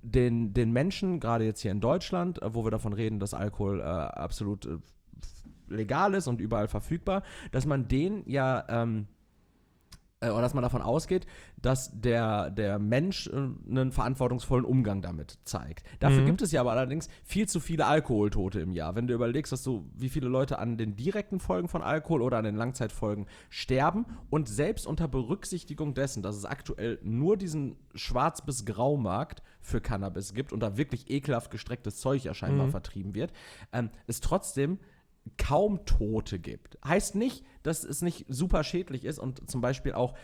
den Menschen, gerade jetzt hier in Deutschland, wo wir davon reden, dass Alkohol absolut legal ist und überall verfügbar, dass man den ja, oder dass man davon ausgeht, dass der Mensch einen verantwortungsvollen Umgang damit zeigt. Dafür gibt es ja aber allerdings viel zu viele Alkoholtote im Jahr. Wenn du überlegst, wie viele Leute an den direkten Folgen von Alkohol oder an den Langzeitfolgen sterben und selbst unter Berücksichtigung dessen, dass es aktuell nur diesen Schwarz- bis Graumarkt für Cannabis gibt und da wirklich ekelhaft gestrecktes Zeug ja scheinbar vertrieben wird, es trotzdem kaum Tote gibt. Heißt nicht, dass es nicht super schädlich ist und zum Beispiel auch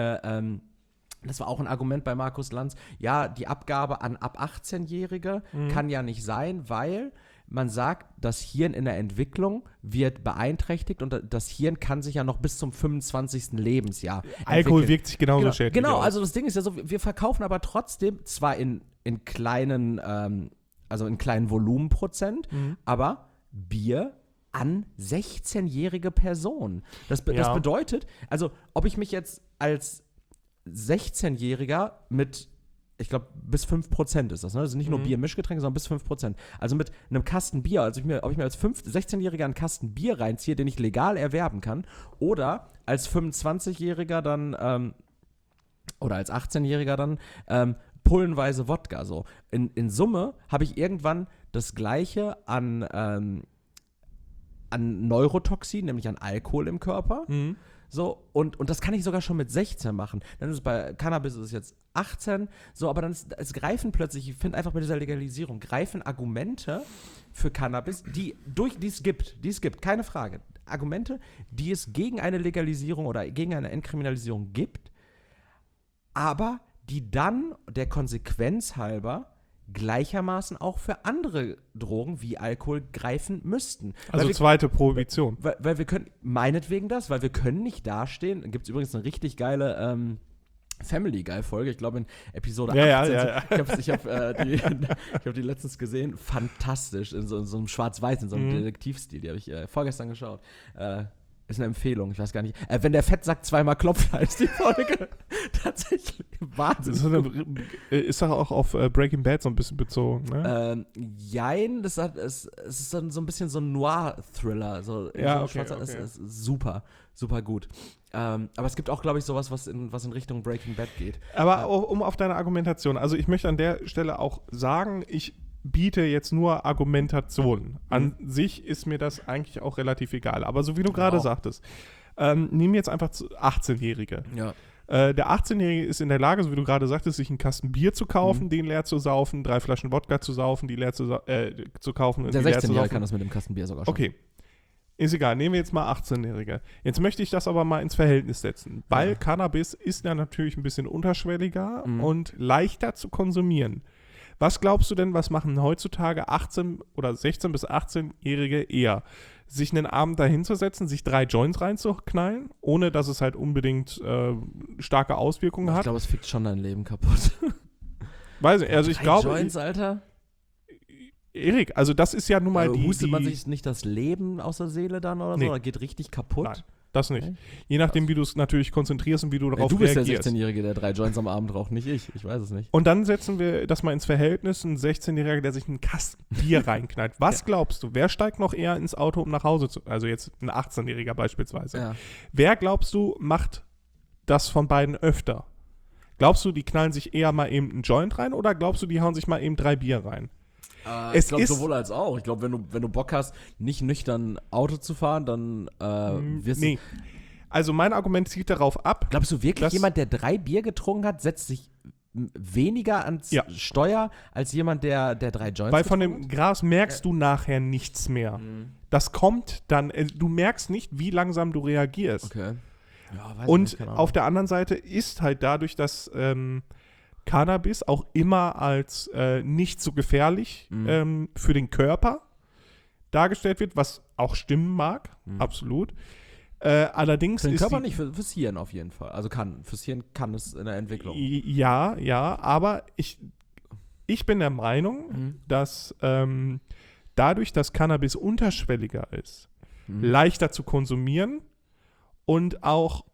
das war auch ein Argument bei Markus Lanz, ja, die Abgabe an ab 18-Jährige kann ja nicht sein, weil man sagt, das Hirn in der Entwicklung wird beeinträchtigt und das Hirn kann sich ja noch bis zum 25. Lebensjahr Alkohol entwickeln. wirkt sich genauso schädlich Genau, aus. also das Ding ist ja so, wir verkaufen aber trotzdem, zwar in kleinen, also in kleinen Volumenprozent, aber Bier an 16-jährige Personen. Das bedeutet, also ob ich mich jetzt als 16-Jähriger mit, ich glaube, bis 5% ist das, ne? Das sind nicht nur Bier-Mischgetränke, sondern bis 5%. Also mit einem Kasten Bier, also ob ich mir als 16-Jähriger einen Kasten Bier reinziehe, den ich legal erwerben kann, oder als 25-Jähriger dann, oder als 18-Jähriger dann, pullenweise Wodka. So. In Summe habe ich irgendwann das Gleiche an Neurotoxin, nämlich an Alkohol im Körper. So, und das kann ich sogar schon mit 16 machen. Dann ist es bei Cannabis ist es jetzt 18, so, aber es greifen plötzlich, ich finde einfach mit dieser Legalisierung, greifen Argumente für Cannabis, die es gibt, keine Frage. Argumente, die es gegen eine Legalisierung oder gegen eine Entkriminalisierung gibt, aber die dann der Konsequenz halber gleichermaßen auch für andere Drogen wie Alkohol greifen müssten. Also zweite Prohibition. Weil wir können, meinetwegen weil wir können nicht dastehen, da gibt es übrigens eine richtig geile Family Guy-Folge, ich glaube in Episode 18. Ja. Ich hab die letztens gesehen, fantastisch, in so einem Schwarz-Weiß, in so einem Detektivstil, die habe ich vorgestern geschaut. Ist eine Empfehlung, ich weiß gar nicht. Wenn der Fettsack zweimal klopft, heißt die Folge. Tatsächlich Wahnsinn. Ist doch auch auf Breaking Bad so ein bisschen bezogen, ne? Jein, es ist dann so ein bisschen so ein Noir-Thriller. So okay. Ist super, super gut. Aber es gibt auch, glaube ich, sowas, was in Richtung Breaking Bad geht. Aber um auf deine Argumentation, also ich möchte an der Stelle auch sagen, ich biete jetzt nur Argumentation. An sich ist mir das eigentlich auch relativ egal. Aber so wie du gerade sagtest, nehmen jetzt einfach 18-Jährige. Ja. Der 18-Jährige ist in der Lage, so wie du gerade sagtest, sich einen Kasten Bier zu kaufen, den leer zu saufen, 3 Flaschen Wodka zu saufen, die leer zu kaufen. Der 16-Jährige kann das mit dem Kasten Bier sogar schon. Okay. Ist egal, nehmen wir jetzt mal 18-Jährige. Jetzt möchte ich das aber mal ins Verhältnis setzen, weil Cannabis ist ja natürlich ein bisschen unterschwelliger und leichter zu konsumieren. Was glaubst du denn, was machen heutzutage 18 oder 16 bis 18-Jährige eher? Sich einen Abend dahinzusetzen, sich 3 Joints reinzuknallen, ohne dass es halt unbedingt starke Auswirkungen hat? Ich glaube, es fickt schon dein Leben kaputt. Weiß nicht, also ich glaube... Joints, Alter? Erik, also das ist ja nun mal hustet man sich nicht das Leben aus der Seele dann oder so? Oder geht richtig kaputt? Nein, das nicht. Okay. Je nachdem, wie du es natürlich konzentrierst und wie du darauf reagierst. Du bist der 16-Jährige, der 3 Joints am Abend raucht, nicht ich. Ich weiß es nicht. Und dann setzen wir das mal ins Verhältnis. Ein 16-Jähriger, der sich einen Kasten Bier reinknallt. Was glaubst du, wer steigt noch eher ins Auto, um nach Hause zu... Also jetzt ein 18-Jähriger beispielsweise. Ja. Wer, glaubst du, macht das von beiden öfter? Glaubst du, die knallen sich eher mal eben einen Joint rein oder glaubst du, die hauen sich mal eben 3 Bier rein? Ich glaube sowohl als auch. Ich glaube, wenn du Bock hast, nicht nüchtern Auto zu fahren, dann wirst du... Also mein Argument zielt darauf ab. Glaubst du wirklich, jemand, der 3 Bier getrunken hat, setzt sich weniger ans Steuer als jemand, der 3 Joints Weil von dem Gras merkst du nachher nichts mehr. Das kommt dann, du merkst nicht, wie langsam du reagierst. Okay. Ja, weiß und nicht, auf der anderen Seite ist halt dadurch, dass Cannabis auch immer als nicht so gefährlich für den Körper dargestellt wird, was auch stimmen mag, absolut. Allerdings für den ist Körper nicht, fürs Hirn auf jeden Fall. Also fürs Hirn kann es in der Entwicklung. Ja, aber ich bin der Meinung, dass dadurch, dass Cannabis unterschwelliger ist, leichter zu konsumieren und auch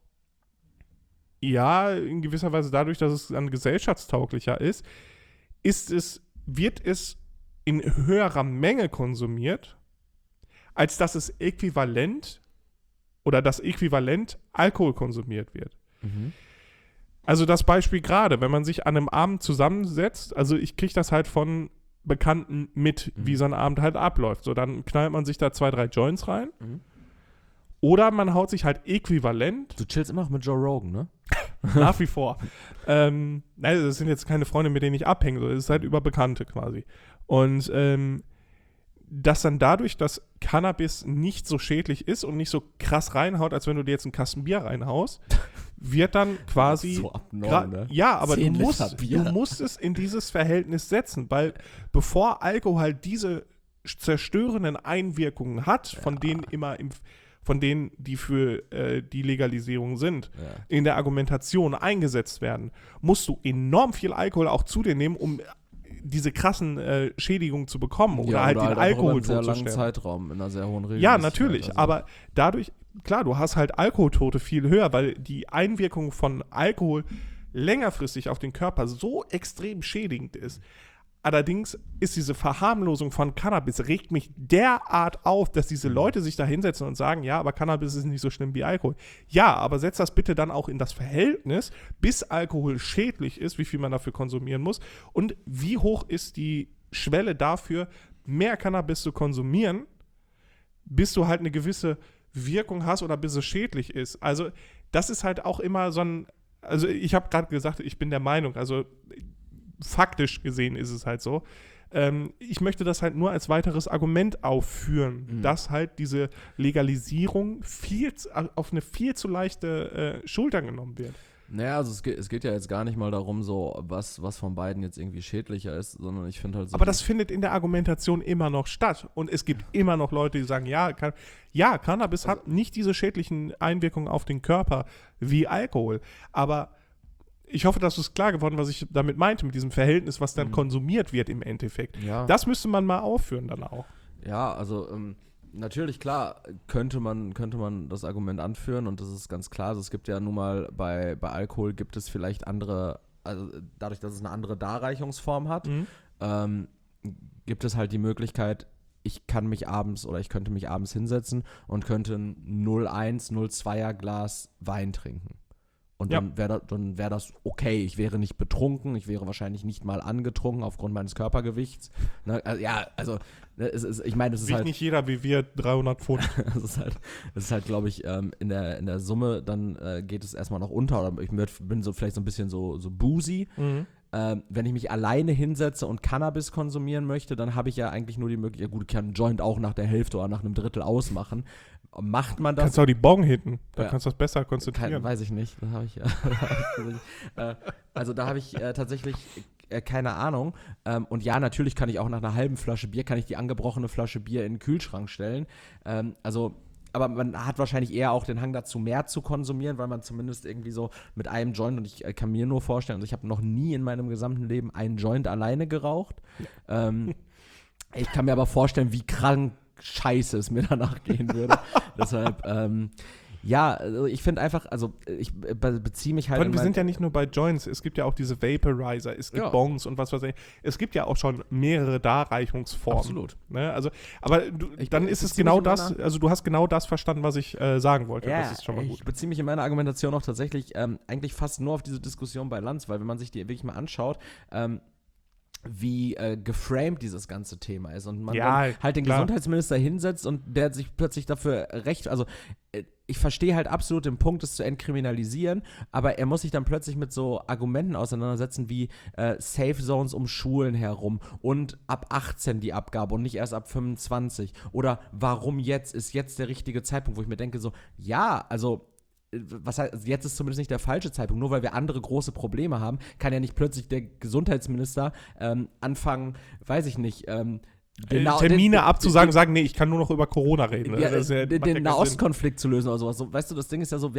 in gewisser Weise dadurch, dass es dann gesellschaftstauglicher ist, wird es in höherer Menge konsumiert, als dass es äquivalent oder das Äquivalent Alkohol konsumiert wird. Mhm. Also das Beispiel gerade, wenn man sich an einem Abend zusammensetzt, also ich kriege das halt von Bekannten mit, wie so ein Abend halt abläuft. So, dann knallt man sich da 2, 3 Joints rein. Mhm. Oder man haut sich halt äquivalent. Du chillst immer noch mit Joe Rogan, ne? Nach wie vor. Nein, das sind jetzt keine Freunde, mit denen ich abhänge. Das ist halt über Bekannte quasi. Und dass dann dadurch, dass Cannabis nicht so schädlich ist und nicht so krass reinhaut, als wenn du dir jetzt einen Kasten Bier reinhaust, wird dann quasi... So abnorm, ne? Ja, aber du 10 Liter Bier. musst es in dieses Verhältnis setzen, weil bevor Alkohol halt diese zerstörenden Einwirkungen hat, von denen die für die Legalisierung sind, in der Argumentation eingesetzt werden, musst du enorm viel Alkohol auch zu dir nehmen, um diese krassen Schädigungen zu bekommen oder halt den Alkohol sehr langen totzustellen. Zeitraum, in einer sehr hohen Regelmäßigkeit. Ja, natürlich, aber dadurch, klar, du hast halt Alkoholtote viel höher, weil die Einwirkung von Alkohol längerfristig auf den Körper so extrem schädigend ist. Allerdings ist diese Verharmlosung von Cannabis, regt mich derart auf, dass diese Leute sich da hinsetzen und sagen, ja, aber Cannabis ist nicht so schlimm wie Alkohol. Ja, aber setz das bitte dann auch in das Verhältnis, bis Alkohol schädlich ist, wie viel man dafür konsumieren muss und wie hoch ist die Schwelle dafür, mehr Cannabis zu konsumieren, bis du halt eine gewisse Wirkung hast oder bis es schädlich ist. Also das ist halt auch immer so ein, also ich habe gerade gesagt, ich bin der Meinung, also faktisch gesehen ist es halt so. Ich möchte das halt nur als weiteres Argument aufführen, dass halt diese Legalisierung auf eine viel zu leichte Schulter genommen wird. Naja, also es geht ja jetzt gar nicht mal darum, so was von beiden jetzt irgendwie schädlicher ist, sondern ich finde halt so. Aber das findet in der Argumentation immer noch statt. Und es gibt immer noch Leute, die sagen, Cannabis hat nicht diese schädlichen Einwirkungen auf den Körper wie Alkohol. Aber ich hoffe, dass es klar geworden, was ich damit meinte, mit diesem Verhältnis, was dann konsumiert wird im Endeffekt. Ja. Das müsste man mal aufführen dann auch. Ja, also natürlich, klar, könnte man das Argument anführen und das ist ganz klar. Also es gibt ja nun mal bei Alkohol gibt es vielleicht andere, also dadurch, dass es eine andere Darreichungsform hat, gibt es halt die Möglichkeit, ich könnte mich abends hinsetzen und könnte ein 0,1, 0,2er Glas Wein trinken. Und dann wäre das okay. Ich wäre nicht betrunken, ich wäre wahrscheinlich nicht mal angetrunken aufgrund meines Körpergewichts. Ne? Also, ich meine, es ist Wiegt halt nicht jeder wie wir 300 Pfund. es ist halt, glaube ich, in der Summe, dann geht es erstmal noch unter. Oder ich bin so vielleicht so ein bisschen so boozy. Wenn ich mich alleine hinsetze und Cannabis konsumieren möchte, dann habe ich ja eigentlich nur die Möglichkeit, gut, ich kann einen Joint auch nach der Hälfte oder nach einem Drittel ausmachen. Macht man das? Kannst du auch die Bong hitten, dann kannst du das besser konzentrieren. Weiß ich nicht, da habe ich also da habe ich tatsächlich keine Ahnung. Und ja, natürlich kann ich auch nach einer halben Flasche Bier, kann ich die angebrochene Flasche Bier in den Kühlschrank stellen. Aber man hat wahrscheinlich eher auch den Hang dazu, mehr zu konsumieren, weil man zumindest irgendwie so mit einem Joint, und ich kann mir nur vorstellen, also ich habe noch nie in meinem gesamten Leben einen Joint alleine geraucht. Ich kann mir aber vorstellen, wie krank scheiße es mir danach gehen würde. Deshalb, also ich finde einfach, also ich beziehe mich halt. Wir sind ja nicht nur bei Joints, es gibt ja auch diese Vaporizer, es gibt Bongs und was weiß ich. Es gibt ja auch schon mehrere Darreichungsformen. Absolut. Ne? Also, aber dann ist es genau das, also du hast genau das verstanden, was ich sagen wollte. Ja, das ist schon mal gut. Ich beziehe mich in meiner Argumentation auch tatsächlich eigentlich fast nur auf diese Diskussion bei Lanz, weil wenn man sich die wirklich mal anschaut, wie geframed dieses ganze Thema ist und man dann halt den Gesundheitsminister hinsetzt und der sich plötzlich dafür ich verstehe halt absolut den Punkt, es zu entkriminalisieren, aber er muss sich dann plötzlich mit so Argumenten auseinandersetzen wie Safe Zones um Schulen herum und ab 18 die Abgabe und nicht erst ab 25 oder warum ist jetzt der richtige Zeitpunkt, wo ich mir denke so, ja, also was heißt, jetzt ist zumindest nicht der falsche Zeitpunkt, nur weil wir andere große Probleme haben, kann ja nicht plötzlich der Gesundheitsminister anfangen, weiß ich nicht, Termine abzusagen und sagen, nee, ich kann nur noch über Corona reden. Den Nahostkonflikt zu lösen oder sowas. So, weißt du, das Ding ist ja so,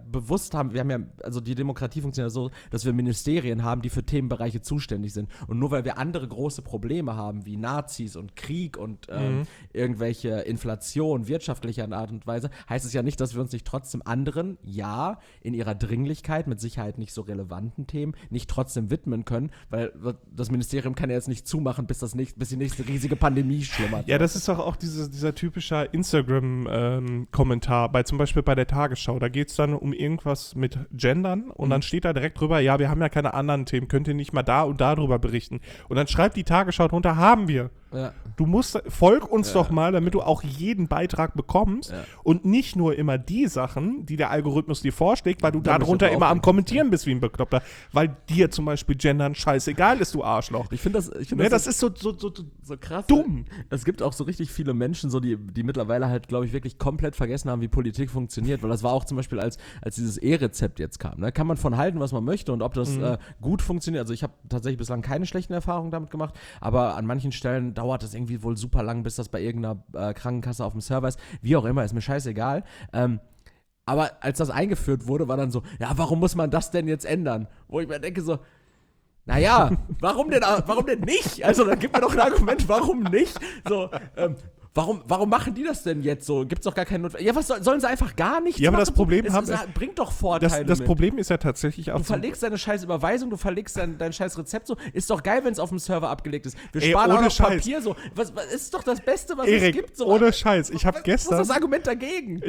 also die Demokratie funktioniert ja so, dass wir Ministerien haben, die für Themenbereiche zuständig sind. Und nur weil wir andere große Probleme haben, wie Nazis und Krieg und irgendwelche Inflation, wirtschaftlicher Art und Weise, heißt es ja nicht, dass wir uns nicht trotzdem anderen, in ihrer Dringlichkeit, mit Sicherheit nicht so relevanten Themen, nicht trotzdem widmen können, weil das Ministerium kann ja jetzt nicht zumachen, bis die nächste riesige Pandemie Pandemie schlummert. Ja, das ist doch auch dieser typische Instagram-Kommentar, zum Beispiel bei der Tagesschau. Da geht es dann um irgendwas mit Gendern und dann steht da direkt drüber, ja, wir haben ja keine anderen Themen, könnt ihr nicht mal da und da drüber berichten. Und dann schreibt die Tagesschau drunter, haben wir. Ja. Du folg uns doch mal, damit du auch jeden Beitrag bekommst und nicht nur immer die Sachen, die der Algorithmus dir vorschlägt, weil du darunter immer am Kommentieren bist wie ein Bekloppter, weil dir zum Beispiel Gendern scheißegal ist, du Arschloch. Ich finde das ist so krass. dumm. Es gibt auch so richtig viele Menschen, so die mittlerweile halt, glaube ich, wirklich komplett vergessen haben, wie Politik funktioniert, weil das war auch zum Beispiel, als dieses E-Rezept jetzt kam. Ne? Kann man von halten, was man möchte und ob das gut funktioniert. Also ich habe tatsächlich bislang keine schlechten Erfahrungen damit gemacht, aber an manchen Stellen dauert es irgendwie wohl super lang, bis das bei irgendeiner Krankenkasse auf dem Server ist. Wie auch immer, ist mir scheißegal. Aber als das eingeführt wurde, war dann so, ja, warum muss man das denn jetzt ändern? Wo ich mir denke so, naja, warum denn nicht? Also, dann gib mir doch ein Argument, warum nicht? So, warum machen die das denn jetzt so? Gibt's doch gar keinen Notfall. Ja, sollen sie einfach gar nichts Ja, aber machen? das Problem bringt doch Vorteile das Problem ist ja tatsächlich auch Du verlegst deine scheiß Überweisung, du verlegst dein scheiß Rezept so. Ist doch geil, wenn es auf dem Server abgelegt ist. Wir sparen auch noch Papier so. Was ist doch das Beste, was Erik, es gibt. So. Ohne Scheiß. Ich habe gestern... Was ist das Argument dagegen?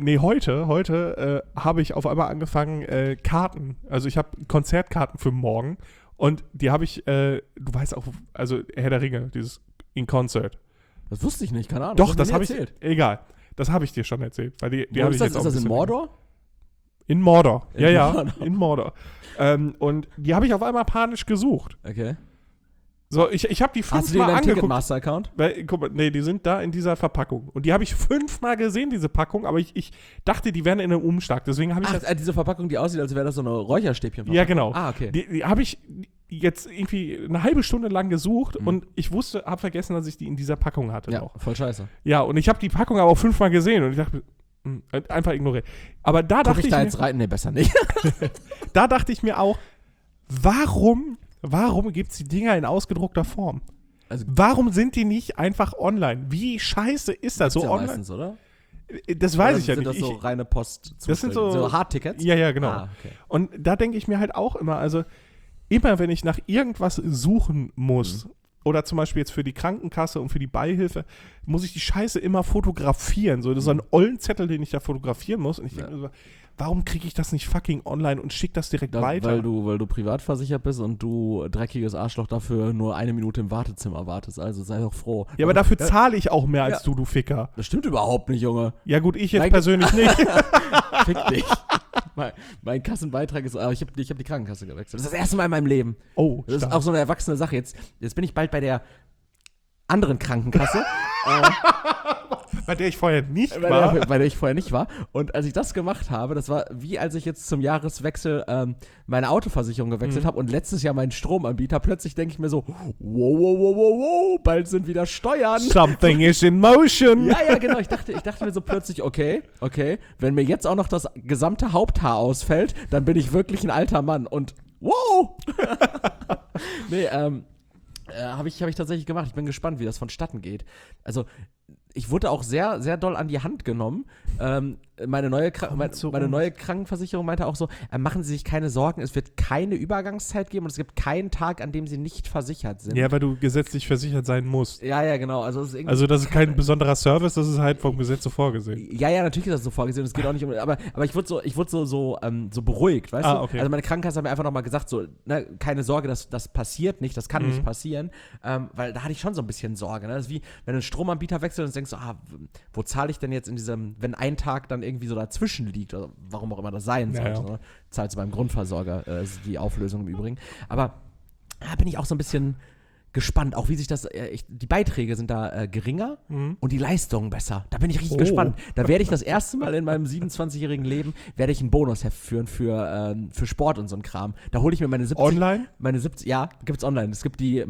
Heute habe ich auf einmal angefangen, Karten. Also ich habe Konzertkarten für morgen. Und die habe ich, du weißt auch, also Herr der Ringe, dieses In Concert. Das wusste ich nicht, keine Ahnung. Doch, das habe ich, egal. Das habe ich dir schon erzählt. Weil die Wo habe ist ich das? jetzt auch Ist das in Mordor? In Mordor. In Mordor. In Mordor. Und die habe ich auf einmal panisch gesucht. Okay. So, ich habe die 5 Hast du Mal dir deinen angeguckt. Ticketmaster-Account? Guck mal, nee, die sind da in dieser Verpackung. Und die habe ich 5 Mal gesehen, diese Packung, aber ich dachte, die wären in einem Umschlag. Deswegen habe ich das. Diese Verpackung, die aussieht, als wäre das so eine Räucherstäbchen. Ja, genau. Ah, okay. Die habe ich jetzt irgendwie eine halbe Stunde lang gesucht und ich habe vergessen, dass ich die in dieser Packung hatte noch. Voll scheiße. Ja, und ich habe die Packung aber auch 5 Mal gesehen und ich dachte, einfach ignoriert. Aber da dachte ich da mir, jetzt rein? Nee, besser nicht. da dachte ich mir auch, warum gibt es die Dinger in ausgedruckter Form? Also, warum sind die nicht einfach online? Wie scheiße ist das? So ja online? meistens, oder? Das weiß ich ja sind nicht. Sind das so reine Post? Das sind so Hardtickets? Ja, genau. Ah, okay. Und da denke ich mir halt auch immer, also immer wenn ich nach irgendwas suchen muss, oder zum Beispiel jetzt für die Krankenkasse und für die Beihilfe, muss ich die Scheiße immer fotografieren. So, das ist so ein ollen Zettel, den ich da fotografieren muss. Und ich denke mir so, warum kriege ich das nicht fucking online und schicke das direkt weiter? Weil du privat versichert bist und du dreckiges Arschloch dafür nur 1 Minute im Wartezimmer wartest. Also sei doch froh. Ja, aber dafür zahle ich auch mehr als du Ficker. Das stimmt überhaupt nicht, Junge. Ja gut, ich jetzt persönlich nicht. Fick dich. Mein Kassenbeitrag ist, ich hab die Krankenkasse gewechselt. Das ist das erste Mal in meinem Leben. Oh, das ist auch so eine erwachsene Sache. Jetzt bin ich bald bei der anderen Krankenkasse. Bei der ich vorher nicht war. Bei der ich vorher nicht war. Und als ich das gemacht habe, das war wie als ich jetzt zum Jahreswechsel meine Autoversicherung gewechselt habe und letztes Jahr meinen Stromanbieter. Plötzlich denke ich mir so, wow, bald sind wieder Steuern. Something is in motion. Ja, genau. Ich dachte mir so plötzlich, okay, wenn mir jetzt auch noch das gesamte Haupthaar ausfällt, dann bin ich wirklich ein alter Mann. Und wow! Nee, habe ich tatsächlich gemacht. Ich bin gespannt, wie das vonstatten geht. Also, ich wurde auch sehr, sehr doll an die Hand genommen. Meine neue Krankenversicherung meinte auch so, machen Sie sich keine Sorgen, es wird keine Übergangszeit geben und es gibt keinen Tag, an dem Sie nicht versichert sind. Ja, weil du gesetzlich versichert sein musst. Ja, genau. Also, das ist kein besonderer Service, das ist halt vom Gesetz so vorgesehen. Ja, natürlich ist das so vorgesehen. Es geht auch nicht um. Aber ich wurde so beruhigt, weißt du? Okay. Also meine Krankenkasse hat mir einfach nochmal gesagt, so, ne, keine Sorge, das passiert nicht, das kann nicht passieren. Weil da hatte ich schon so ein bisschen Sorge. Ne? Das ist wie, wenn du einen Stromanbieter wechselst und denkst so, wo zahle ich denn jetzt in diesem, wenn ein Tag dann irgendwie so dazwischen liegt, oder warum auch immer das sein sollte. Ja. Ne? Zahlst du beim Grundversorger, ist die Auflösung im Übrigen. Aber da bin ich auch so ein bisschen gespannt, auch wie sich das, die Beiträge sind da geringer und die Leistungen besser. Da bin ich richtig gespannt. Da werde ich das erste Mal in meinem 27-jährigen Leben, werde ich ein Bonusheft führen für Sport und so ein Kram. Da hole ich mir meine 70... Online? Ja, gibt's online. Es gibt die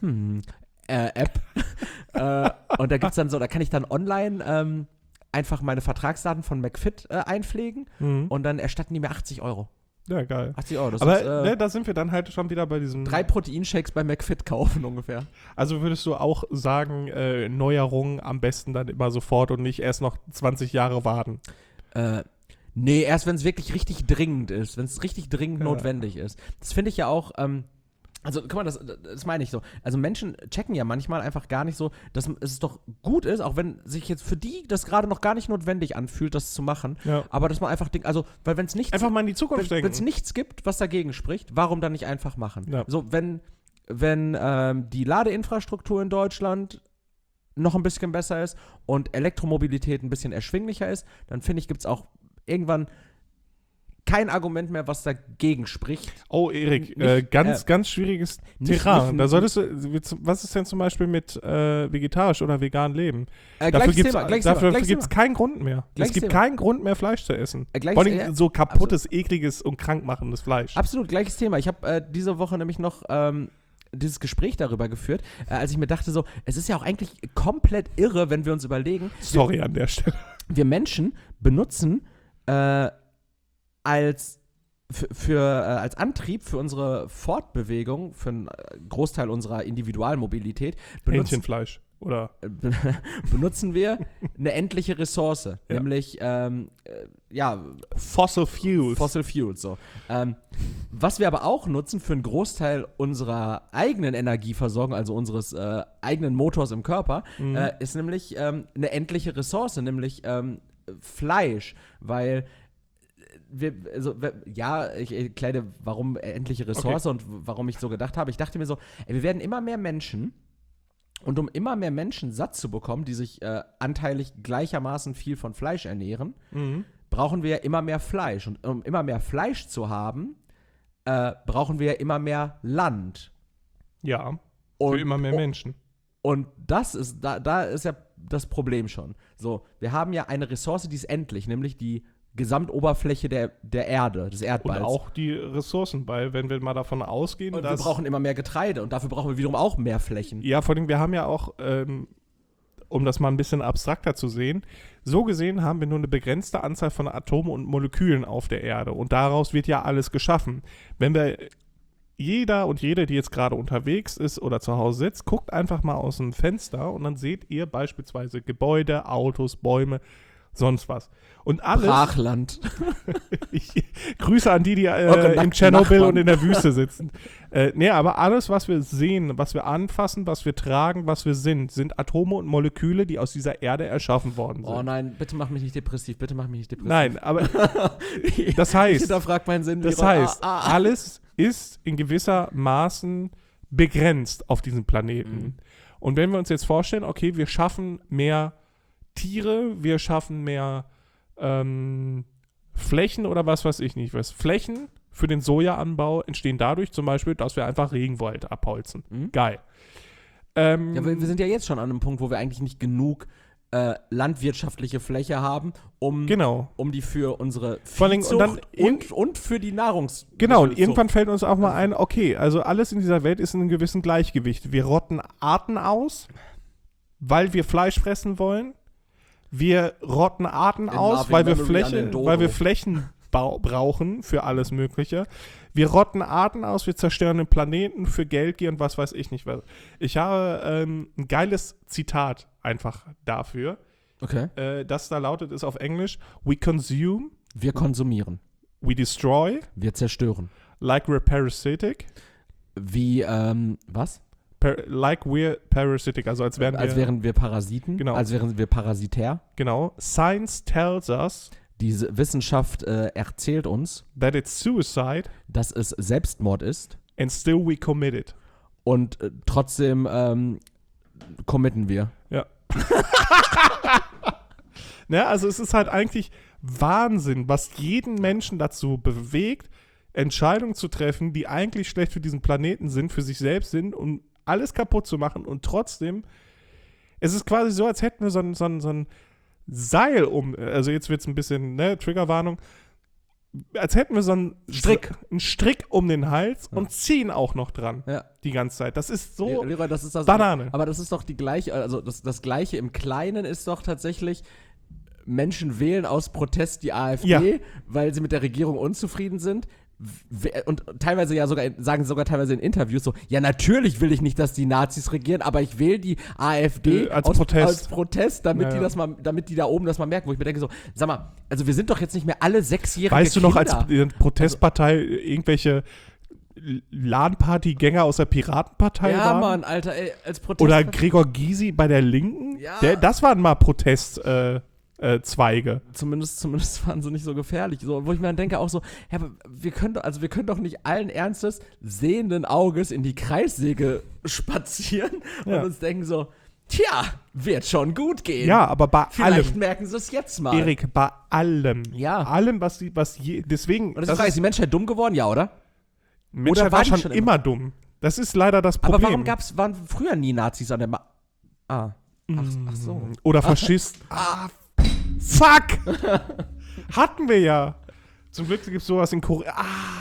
App. Und da gibt's dann so, da kann ich dann online einfach meine Vertragsdaten von McFit einpflegen und dann erstatten die mir 80 €. Ja, geil. 80 €. Das Aber ist, da sind wir dann halt schon wieder bei diesem... 3 Proteinshakes bei McFit kaufen ungefähr. Also würdest du auch sagen, Neuerungen am besten dann immer sofort und nicht erst noch 20 Jahre warten? Nee, erst wenn es wirklich richtig dringend ist, wenn es richtig dringend notwendig ist. Das finde ich ja auch, Also, guck mal, das meine ich so. Also, Menschen checken ja manchmal einfach gar nicht so, dass es doch gut ist, auch wenn sich jetzt für die das gerade noch gar nicht notwendig anfühlt, das zu machen. Ja. Aber dass man einfach denkt, also, weil wenn es nichts Einfach mal in die Zukunft denken. wenn es nichts gibt, was dagegen spricht, warum dann nicht einfach machen? Ja. So, wenn die Ladeinfrastruktur in Deutschland noch ein bisschen besser ist und Elektromobilität ein bisschen erschwinglicher ist, dann finde ich, gibt es auch irgendwann kein Argument mehr, was dagegen spricht. Oh, Erik, Nicht, ganz schwieriges nicht- Terrain. nicht- Da solltest du, was ist denn zum Beispiel mit vegetarisch oder vegan leben? Gleiches Thema. Dafür gibt es keinen Grund mehr. Gleiches Es gibt Thema. keinen Grund mehr, Fleisch zu essen. Gleiches- Vor allem so kaputtes, ekliges und krankmachendes Fleisch. Absolut, gleiches Thema. Ich habe diese Woche nämlich noch dieses Gespräch darüber geführt, als ich mir dachte so, es ist ja auch eigentlich komplett irre, wenn wir uns überlegen, Sorry an der Stelle. wir Menschen benutzen als Antrieb für unsere Fortbewegung, für einen Großteil unserer Individualmobilität, Hähnchenfleisch. Oder benutzen wir eine endliche Ressource, nämlich Fossil Fuels. Fossil Fuels. So. Was wir aber auch nutzen für einen Großteil unserer eigenen Energieversorgung, also unseres eigenen Motors im Körper, ist nämlich eine endliche Ressource, nämlich Fleisch, weil ich erkläre dir, warum endliche Ressource und warum ich so gedacht habe. Ich dachte mir so, wir werden immer mehr Menschen und um immer mehr Menschen satt zu bekommen, die sich anteilig gleichermaßen viel von Fleisch ernähren, brauchen wir immer mehr Fleisch. Und um immer mehr Fleisch zu haben, brauchen wir immer mehr Land. Ja, Und, für immer mehr Menschen. Und das ist, da ist ja das Problem schon. So, wir haben ja eine Ressource, die ist endlich, nämlich die Gesamtoberfläche der Erde, des Erdballs. Und auch die Ressourcen, weil wenn wir mal davon ausgehen, und dass... wir brauchen immer mehr Getreide und dafür brauchen wir wiederum auch mehr Flächen. Ja, vor allem, wir haben ja auch, um das mal ein bisschen abstrakter zu sehen, so gesehen haben wir nur eine begrenzte Anzahl von Atomen und Molekülen auf der Erde und daraus wird ja alles geschaffen. Wenn wir, jeder und jede, die jetzt gerade unterwegs ist oder zu Hause sitzt, guckt einfach mal aus dem Fenster und dann seht ihr beispielsweise Gebäude, Autos, Bäume, sonst was. Und alles... Brachland. Grüße an die in Tschernobyl und in der Wüste sitzen. Aber alles, was wir sehen, was wir anfassen, was wir tragen, was wir sind Atome und Moleküle, die aus dieser Erde erschaffen worden sind. Oh nein, bitte mach mich nicht depressiv, Nein, aber das heißt... Ich hinterfrag meinen Sinn. Das heißt, alles ist in gewisser Maßen begrenzt auf diesem Planeten. Und wenn wir uns jetzt vorstellen, okay, wir schaffen mehr Tiere, wir schaffen mehr Flächen oder was weiß ich nicht was. Flächen für den Sojaanbau entstehen dadurch zum Beispiel, dass wir einfach Regenwald abholzen. Geil. Ja, wir sind ja jetzt schon an einem Punkt, wo wir eigentlich nicht genug landwirtschaftliche Fläche haben, um die für unsere Viehzucht und für die Nahrungsmittel. Genau, und irgendwann fällt uns auch mal ein, okay, also alles in dieser Welt ist in einem gewissen Gleichgewicht. Wir rotten Arten aus, weil wir Fleisch fressen wollen. Wir rotten Arten aus, weil wir Flächen brauchen für alles Mögliche. Wir rotten Arten aus, wir zerstören den Planeten für Geldgier und was weiß ich nicht was. Ich habe ein geiles Zitat einfach dafür. Okay. Das da lautet, ist auf Englisch: We consume. Wir konsumieren. We destroy. Wir zerstören. Like we're parasitic. Wie, was? Like we're parasitic, also als wären wir Parasiten. Genau. Als wären wir parasitär. Genau. Science tells us. Diese Wissenschaft erzählt uns, that it's suicide. Dass es Selbstmord ist. And still we commit it. Und trotzdem committen wir. Ja. Also es ist halt eigentlich Wahnsinn, was jeden Menschen dazu bewegt, Entscheidungen zu treffen, die eigentlich schlecht für diesen Planeten sind, für sich selbst sind, um alles kaputt zu machen und trotzdem, es ist quasi so, als hätten wir so ein Seil also jetzt wird es ein bisschen, Triggerwarnung, als hätten wir so einen Strick um den Hals und ziehen auch noch dran die ganze Zeit. Das ist so Leroy, das ist das Banane. Aber das ist doch die gleiche, also das Gleiche im Kleinen ist doch tatsächlich, Menschen wählen aus Protest die AfD, weil sie mit der Regierung unzufrieden sind. Und teilweise sagen sogar teilweise in Interviews so, ja, natürlich will ich nicht, dass die Nazis regieren, aber ich wähle die AfD als Protest, damit die da oben das mal merken, wo ich mir denke so, sag mal, also wir sind doch jetzt nicht mehr alle 6-jährige Weißt du noch, Kinder. als Protestpartei irgendwelche LAN-Party-Gänger aus der Piratenpartei Ja, waren. Mann, Alter, ey, als Protest. Oder Gregor Gysi bei der Linken. Ja. Das waren mal Protestzweige. Zumindest waren sie nicht so gefährlich. So, wo ich mir dann denke, auch so, ja, aber wir können doch nicht allen Ernstes sehenden Auges in die Kreissäge spazieren und uns denken so, tja, wird schon gut gehen. Ja, aber bei Vielleicht allem. merken sie es jetzt mal. Erik, bei allem. Ja. Allem, deswegen. Und das ist die Menschheit dumm geworden, ja, oder? Menschheit oder war war die schon schon immer dumm. Das ist leider das Problem. Aber warum waren früher nie Nazis an der Ach so. Oder Faschisten. Fuck! Hatten wir ja. Zum Glück gibt es sowas in Korea.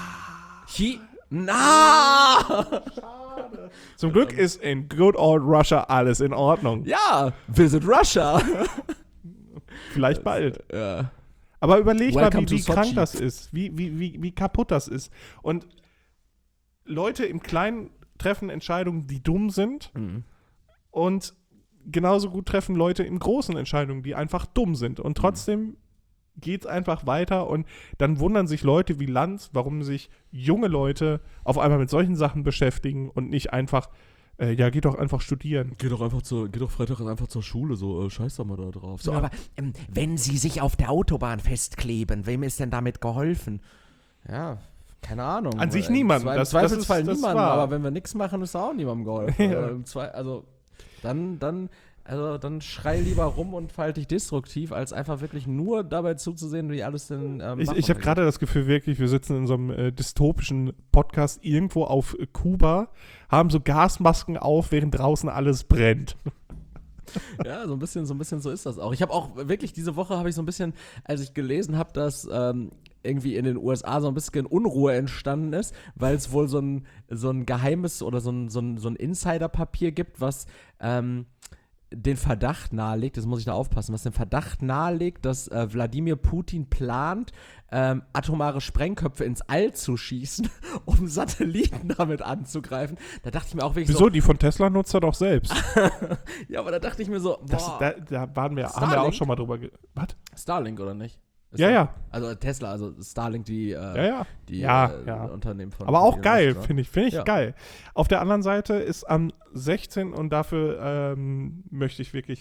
Zum Glück ist in good old Russia alles in Ordnung. Ja, visit Russia. Vielleicht bald. Ja. Aber überleg Welcome mal, wie to krank Sochi. das ist. Wie kaputt das ist. Und Leute im Kleinen treffen Entscheidungen, die dumm sind. Und genauso gut treffen Leute in großen Entscheidungen, die einfach dumm sind. Und trotzdem geht es einfach weiter und dann wundern sich Leute wie Lanz, warum sich junge Leute auf einmal mit solchen Sachen beschäftigen und nicht einfach, geht doch einfach studieren. Geh doch Freitag einfach zur Schule, so scheiß doch mal da drauf. So, aber wenn sie sich auf der Autobahn festkleben, wem ist denn damit geholfen? Ja, keine Ahnung. An sich niemand. Im Das Zweifelsfall ist niemand, wahr. aber wenn wir nichts machen, ist auch niemandem geholfen. Ja. Dann schrei lieber rum und verhalte dich destruktiv, als einfach wirklich nur dabei zuzusehen, wie alles denn Ich habe gerade das Gefühl, wirklich, wir sitzen in so einem dystopischen Podcast irgendwo auf Kuba, haben so Gasmasken auf, während draußen alles brennt. Ja, so ein bisschen so ist das auch. Ich habe auch wirklich diese Woche so ein bisschen, als ich gelesen habe, dass irgendwie in den USA so ein bisschen Unruhe entstanden ist, weil es wohl so ein geheimes oder so ein Insider-Papier gibt, was den Verdacht nahelegt, jetzt muss ich da aufpassen, was den Verdacht nahelegt, dass Wladimir Putin plant, atomare Sprengköpfe ins All zu schießen, um Satelliten damit anzugreifen. Da dachte ich mir auch wirklich Wieso? Die von Tesla nutzt er doch selbst. Ja, aber da dachte ich mir so, boah, Da haben wir Starlink? auch schon mal drüber. Was? Starlink oder nicht? Ist Ja, das- ja. Also Tesla, also Starlink, die Ja. Unternehmen von Aber auch Elon geil, Musk, finde ich Ja. geil. Auf der anderen Seite ist am 16. und dafür möchte ich wirklich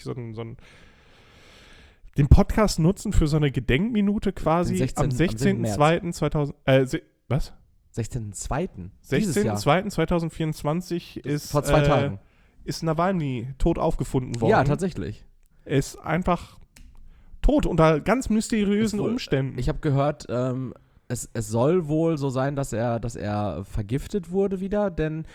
den Podcast nutzen für so eine Gedenkminute quasi. Den 16. Am 16.02.2000. Was? 16.02. dieses Jahr. 16.02.2024 ist Vor 2 Tagen. ist Nawalny tot aufgefunden worden. Ja, tatsächlich. Ist einfach tot unter ganz mysteriösen Ist wohl- Umständen. Ich habe gehört, es soll wohl so sein, dass er vergiftet wurde wieder, denn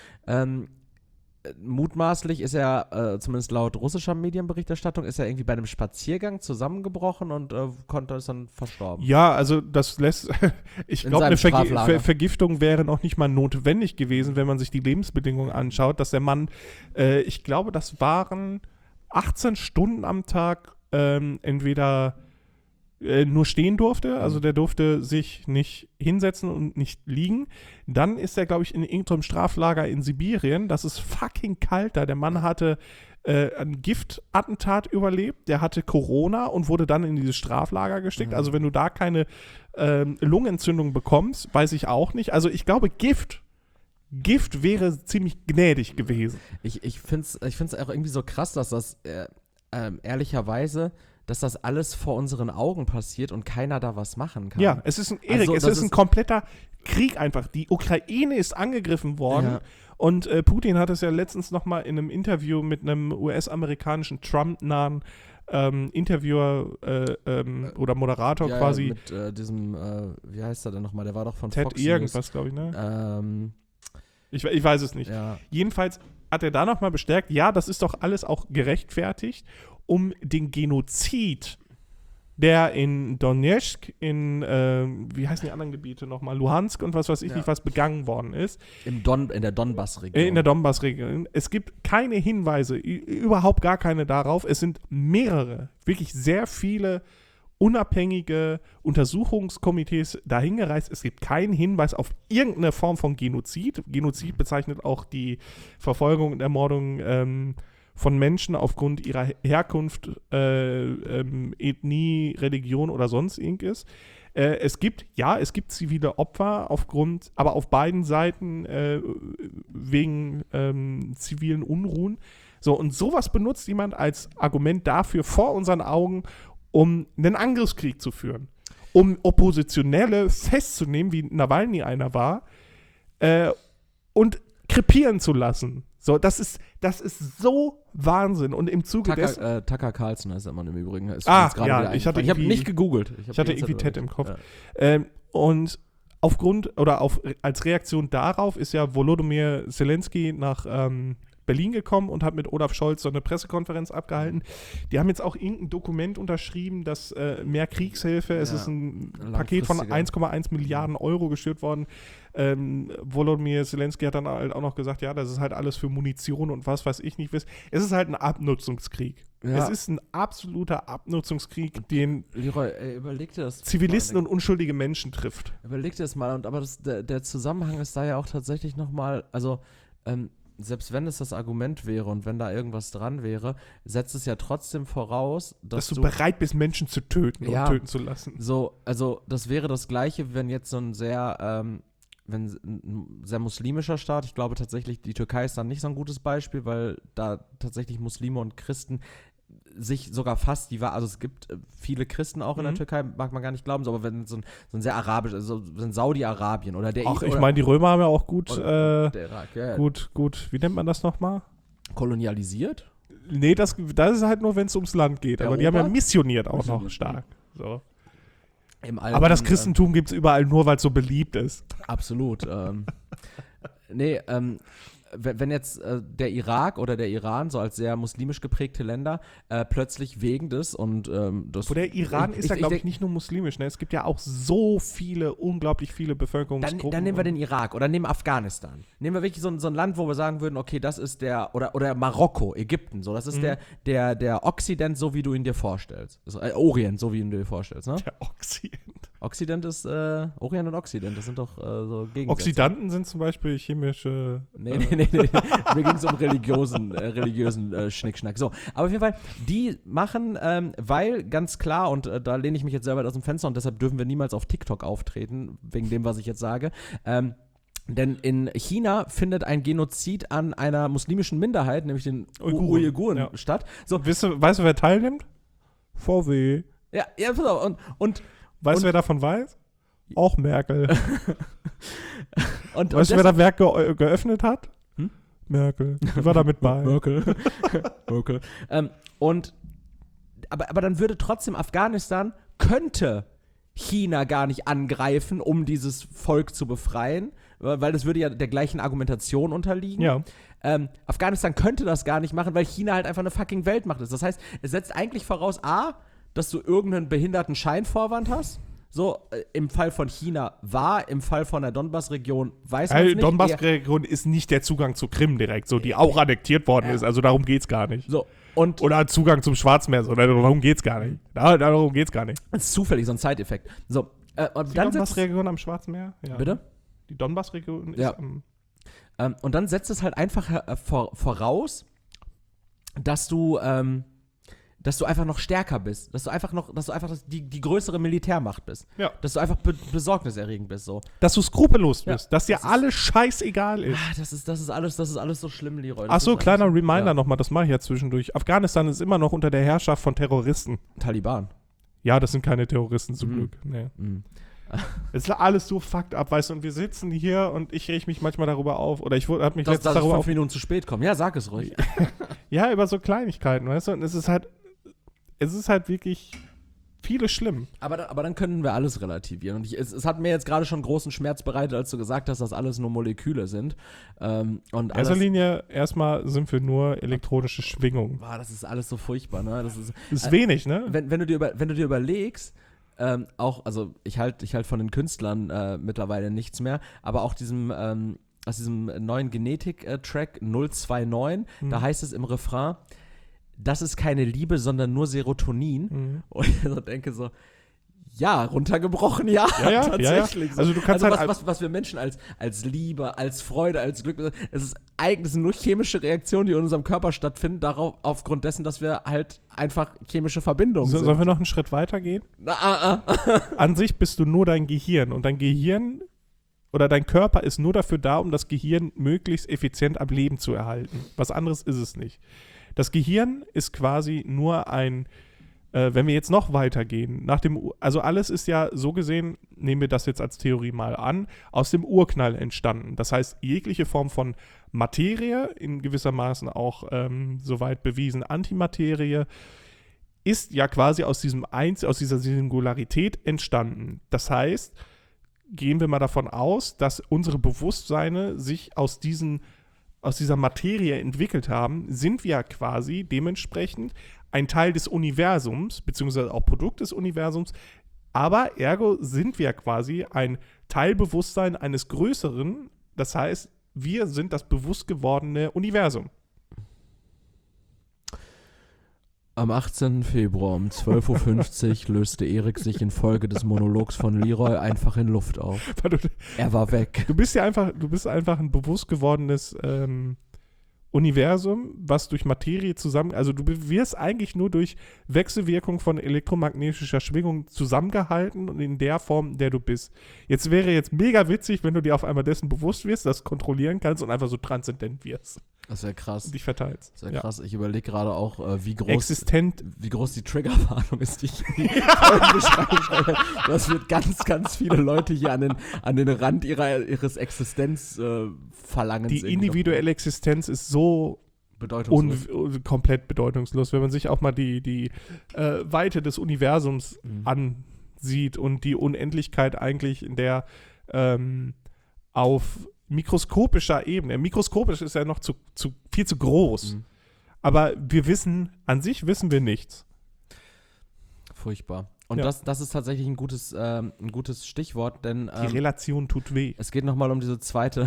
mutmaßlich ist er, zumindest laut russischer Medienberichterstattung, ist er irgendwie bei einem Spaziergang zusammengebrochen und ist dann verstorben. Ja, also das lässt, ich In glaube, eine seinem Straflager. Vergiftung wäre noch nicht mal notwendig gewesen, wenn man sich die Lebensbedingungen anschaut, dass der Mann, ich glaube, das waren 18 Stunden am Tag entweder nur stehen durfte, also der durfte sich nicht hinsetzen und nicht liegen. Dann ist er, glaube ich, in irgendeinem Straflager in Sibirien. Das ist fucking kalt da. Der Mann hatte ein Giftattentat überlebt, der hatte Corona und wurde dann in dieses Straflager gesteckt. Also wenn du da keine Lungenentzündung bekommst, weiß ich auch nicht. Also ich glaube, Gift wäre ziemlich gnädig gewesen. Ich find's auch irgendwie so krass, dass das ehrlicherweise, dass das alles vor unseren Augen passiert und keiner da was machen kann. Ja, es ist ein Also, es das ist ein ist- kompletter Krieg einfach. Die Ukraine ist angegriffen worden Ja. und Putin hat es ja letztens noch mal in einem Interview mit einem US-amerikanischen Trump-nahen Interviewer oder Moderator Ja, quasi, mit diesem, wie heißt er denn nochmal? Der war doch von Ted Fox irgendwas, glaube ich, ne? News. Ich weiß es nicht. Ja. Jedenfalls hat er da noch mal bestärkt, ja, das ist doch alles auch gerechtfertigt, um den Genozid, der in Donetsk, in, wie heißen die anderen Gebiete nochmal, Luhansk und was weiß ich Ja. nicht, was begangen worden ist, In der Donbass-Region. in der Donbass-Region. Es gibt keine Hinweise, überhaupt gar keine darauf. Es sind mehrere, wirklich sehr viele unabhängige Untersuchungskomitees dahin gereist. Es gibt keinen Hinweis auf irgendeine Form von Genozid. Genozid bezeichnet auch die Verfolgung und Ermordung von Menschen aufgrund ihrer Herkunft, Ethnie, Religion oder sonst irgendwas. Es gibt zivile Opfer aber auf beiden Seiten wegen zivilen Unruhen. So, und sowas benutzt jemand als Argument dafür vor unseren Augen, um einen Angriffskrieg zu führen. Um Oppositionelle festzunehmen, wie Nawalny einer war, und krepieren zu lassen. So, das ist so Wahnsinn. Und im Zuge dessen... Tucker Carlson heißt der Mann im Übrigen. Ich habe nicht gegoogelt. Ich hatte irgendwie Ted im Kopf. Ja. Und als Reaktion darauf ist ja Volodymyr Zelensky nach Berlin gekommen und hat mit Olaf Scholz so eine Pressekonferenz abgehalten. Die haben jetzt auch irgendein Dokument unterschrieben, dass mehr Kriegshilfe, es ist ein Paket von 1,1 Milliarden Euro geschürt worden. Volodymyr Zelensky hat dann halt auch noch gesagt, ja, das ist halt alles für Munition und was weiß ich nicht. Es ist halt ein Abnutzungskrieg. Ja. Es ist ein absoluter Abnutzungskrieg, den überleg dir das Zivilisten und unschuldige Menschen trifft. Überleg dir das mal. Aber der Zusammenhang ist da ja auch tatsächlich nochmal, also selbst wenn es das Argument wäre und wenn da irgendwas dran wäre, setzt es ja trotzdem voraus, dass du bereit bist, Menschen zu töten und töten zu lassen. So, also das wäre das Gleiche, wenn jetzt so ein ein sehr muslimischer Staat, ich glaube tatsächlich, die Türkei ist dann nicht so ein gutes Beispiel, weil da tatsächlich Muslime und Christen sich sogar fast, also es gibt viele Christen auch in der Türkei, mag man gar nicht glauben, aber wenn so ein sehr arabisch, also so ein Saudi-Arabien oder der ich meine, die Römer haben ja auch gut, der Irak, gut, wie nennt man das nochmal? Kolonialisiert? Nee, das ist halt nur, wenn es ums Land geht, aber die haben ja missioniert auch noch stark. So. Aber das Christentum gibt es überall nur, weil es so beliebt ist. Absolut. Wenn jetzt der Irak oder der Iran, so als sehr muslimisch geprägte Länder, plötzlich wegen des und das... Wo der Iran ist ja, glaube ich, nicht nur muslimisch, ne? Es gibt ja auch so unglaublich viele Bevölkerungsgruppen. Dann nehmen wir den Irak oder nehmen Afghanistan. Nehmen wir wirklich so ein Land, wo wir sagen würden, okay, das ist oder Marokko, Ägypten, so, das ist der Okzident, so wie du ihn dir vorstellst. Orient, so wie du ihn dir vorstellst, ne? Der Okzident. Okzident ist, Orient und Okzident, das sind doch so Gegensätze. Oxidanten sind zum Beispiel chemische... Nee. Mir ging es um religiösen Schnickschnack. So, aber auf jeden Fall, die machen, weil ganz klar, und da lehne ich mich jetzt selber aus dem Fenster und deshalb dürfen wir niemals auf TikTok auftreten, wegen dem, was ich jetzt sage, denn in China findet ein Genozid an einer muslimischen Minderheit, nämlich den Uiguren statt. So. Weißt du, wer teilnimmt? VW. Ja, pass auf. Weißt du, wer davon weiß? Auch Merkel. Weißt du, wer das Werk geöffnet hat? Merkel. Die war da mit bei. Merkel. Aber dann würde trotzdem könnte China gar nicht angreifen, um dieses Volk zu befreien, weil das würde ja der gleichen Argumentation unterliegen. Ja. Afghanistan könnte das gar nicht machen, weil China halt einfach eine fucking Weltmacht ist. Das heißt, es setzt eigentlich voraus, dass du irgendeinen behinderten Scheinvorwand hast. So, im Fall von China im Fall von der Donbass-Region weiß man es nicht. Die Donbass-Region ist nicht der Zugang zu Krim direkt, so, die auch annektiert worden ist, also darum geht's gar nicht. So, oder Zugang zum Schwarzmeer, so, darum geht's gar nicht. Darum geht's gar nicht. Das ist zufällig, so ein Side-Effekt. So, die Donbass-Region am Schwarzmeer? Ja. Bitte? Die Donbass-Region ist am... und dann setzt es halt einfach voraus, dass du einfach noch stärker bist, dass du einfach die größere Militärmacht bist. Ja. Dass du einfach besorgniserregend bist. So. Dass du skrupellos bist, dass dir alles scheißegal ist. Das ist alles so schlimm, Leroy. Achso, kleiner Reminder nochmal, das mache ich ja zwischendurch. Afghanistan ist immer noch unter der Herrschaft von Terroristen. Taliban. Ja, das sind keine Terroristen zum Glück. Nee. Es ist alles so fucked up, weißt du, und wir sitzen hier und ich reg mich manchmal darüber auf, oder ich habe mich letztens darüber 5 Minuten zu spät kommen. Ja, sag es ruhig. Ja, über so Kleinigkeiten, weißt du, und es ist halt wirklich vieles schlimm. Aber dann können wir alles relativieren. Und es hat mir jetzt gerade schon großen Schmerz bereitet, als du gesagt hast, dass alles nur Moleküle sind. In erster Linie erstmal sind wir nur elektronische Schwingungen. Boah, das ist alles so furchtbar, ne? Das ist wenig, ne? Wenn du dir überlegst, also ich halt von den Künstlern mittlerweile nichts mehr, aber auch aus diesem neuen Genetik-Track 029, da heißt es im Refrain, das ist keine Liebe, sondern nur Serotonin. Und ich so denke so, Ja, runtergebrochen, ja. Ja, tatsächlich. ja. Also du kannst halt was wir Menschen als Liebe, als Freude, als Glück, es sind nur chemische Reaktionen, die in unserem Körper stattfinden, aufgrund dessen, dass wir halt einfach chemische Verbindungen sind. Sollen wir noch einen Schritt weiter gehen? An sich bist du nur dein Gehirn und dein Gehirn oder dein Körper ist nur dafür da, um das Gehirn möglichst effizient am Leben zu erhalten. Was anderes ist es nicht. Das Gehirn ist quasi nur ein wenn wir jetzt noch weitergehen, also alles ist ja so gesehen, nehmen wir das jetzt als Theorie mal an, aus dem Urknall entstanden. Das heißt, jegliche Form von Materie, in gewissermaßen auch soweit bewiesen Antimaterie, ist ja quasi aus dieser Singularität entstanden. Das heißt, gehen wir mal davon aus, dass unsere Bewusstseine sich aus dieser Materie entwickelt haben, sind wir quasi dementsprechend ein Teil des Universums, beziehungsweise auch Produkt des Universums, aber ergo sind wir quasi ein Teilbewusstsein eines Größeren, das heißt, wir sind das bewusst gewordene Universum. Am 18. Februar um 12.50 Uhr löste Erik sich infolge des Monologs von Leroy einfach in Luft auf. Er war weg. Du bist einfach ein bewusst gewordenes Universum, was durch Materie also du wirst eigentlich nur durch Wechselwirkung von elektromagnetischer Schwingung zusammengehalten und in der Form, in der du bist. Jetzt wäre mega witzig, wenn du dir auf einmal dessen bewusst wirst, das kontrollieren kannst und einfach so transzendent wirst. Das wäre krass. Und dich verteilst. Das wäre krass. Ich überlege gerade auch, wie groß die Triggerwarnung ist, die ich in die Folgenbeschreibung schreibe. Das wird ganz viele Leute hier an den Rand ihres Existenzverlangens. Die individuelle Existenz ist so komplett bedeutungslos, wenn man sich auch mal die Weite des Universums ansieht und die Unendlichkeit eigentlich, in der auf mikroskopischer Ebene. Mikroskopisch ist ja noch viel zu groß. Aber an sich wissen wir nichts. Furchtbar. Und das ist tatsächlich ein gutes Stichwort, denn die Relation tut weh. Es geht nochmal um die zweite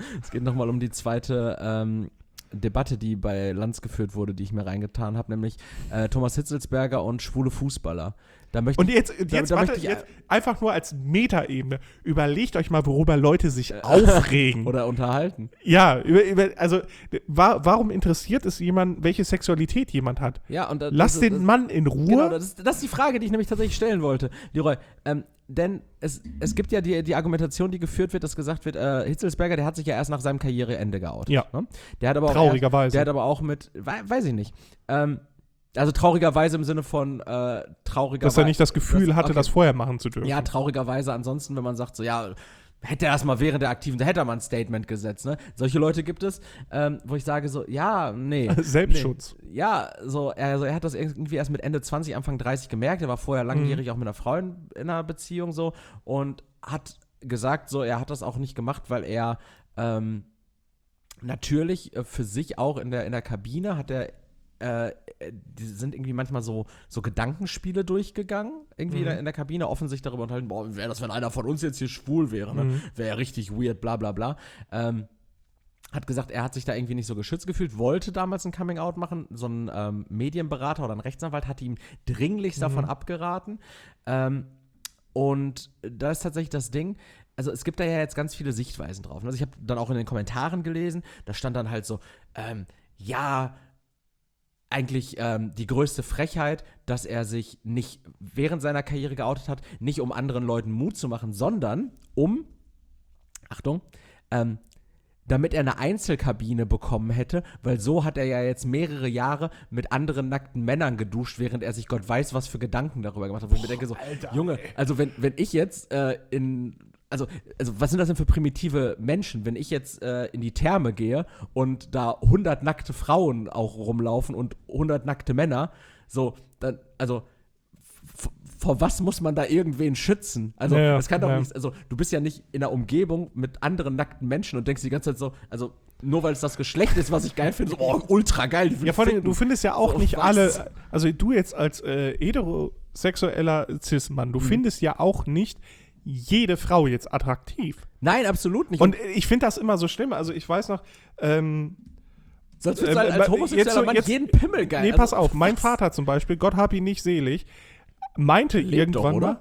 Debatte, die bei Lanz geführt wurde, die ich mir reingetan habe, nämlich Thomas Hitzelsberger und schwule Fußballer. Jetzt einfach nur als Metaebene, überlegt euch mal, worüber Leute sich aufregen. Oder unterhalten. Ja, warum interessiert es jemand, welche Sexualität jemand hat? Ja, und Lass den Mann in Ruhe. Genau, das ist die Frage, die ich nämlich tatsächlich stellen wollte, Leroy. Denn es gibt ja die Argumentation, die geführt wird, dass gesagt wird, Hitzelsberger, der hat sich ja erst nach seinem Karriereende geoutet. Ja. Ne? Der hat aber traurigerweise. Der hat aber auch weiß ich nicht. Also traurigerweise im Sinne von traurigerweise. Dass er nicht das Gefühl hatte, das vorher machen zu dürfen. Ja, traurigerweise ansonsten, wenn man sagt so, ja, hätte er erst mal während der Aktiven, da hätte er mal ein Statement gesetzt, ne? Solche Leute gibt es, wo ich sage so, ja, nee. Selbstschutz. Nee. Ja, er hat das irgendwie erst mit Ende 20, Anfang 30 gemerkt. Er war vorher langjährig auch mit einer Frau in einer Beziehung so und hat gesagt so, er hat das auch nicht gemacht, weil er natürlich für sich auch in der Kabine hat er die sind irgendwie manchmal so Gedankenspiele durchgegangen, irgendwie in der Kabine, offen sich darüber unterhalten, boah, wie wäre das, wenn einer von uns jetzt hier schwul wäre, ne? Wäre ja richtig weird, bla bla bla. Hat gesagt, er hat sich da irgendwie nicht so geschützt gefühlt, wollte damals ein Coming-out machen, so ein Medienberater oder ein Rechtsanwalt hat ihm dringlichst davon abgeraten. Und da ist tatsächlich das Ding, also es gibt da ja jetzt ganz viele Sichtweisen drauf. Also ich habe dann auch in den Kommentaren gelesen, da stand dann halt so, eigentlich die größte Frechheit, dass er sich nicht während seiner Karriere geoutet hat, nicht um anderen Leuten Mut zu machen, sondern damit er eine Einzelkabine bekommen hätte, weil so hat er ja jetzt mehrere Jahre mit anderen nackten Männern geduscht, während er sich Gott weiß, was für Gedanken darüber gemacht hat. Wo ich mir denke so, Alter, Junge, also wenn ich jetzt Also, was sind das denn für primitive Menschen, wenn ich jetzt in die Therme gehe und da 100 nackte Frauen auch rumlaufen und 100 nackte Männer, so, dann, also, vor was muss man da irgendwen schützen? Also, das kann doch nicht, also, du bist ja nicht in einer Umgebung mit anderen nackten Menschen und denkst die ganze Zeit so, also, nur weil es das Geschlecht ist, was ich geil finde, so, oh, ultra geil. Ja, vor allem, du findest ja auch so, nicht alle, also du jetzt als heterosexueller Cis-Mann, du findest ja auch nicht jede Frau jetzt attraktiv. Nein, absolut nicht. Und ich finde das immer so schlimm. Also ich weiß noch, sonst wird als homosexueller Mann jeden Pimmel geil. Nee, pass auf. Mein Vater zum Beispiel, Gott hab ihn nicht selig, meinte Lebt irgendwann doch, oder? mal,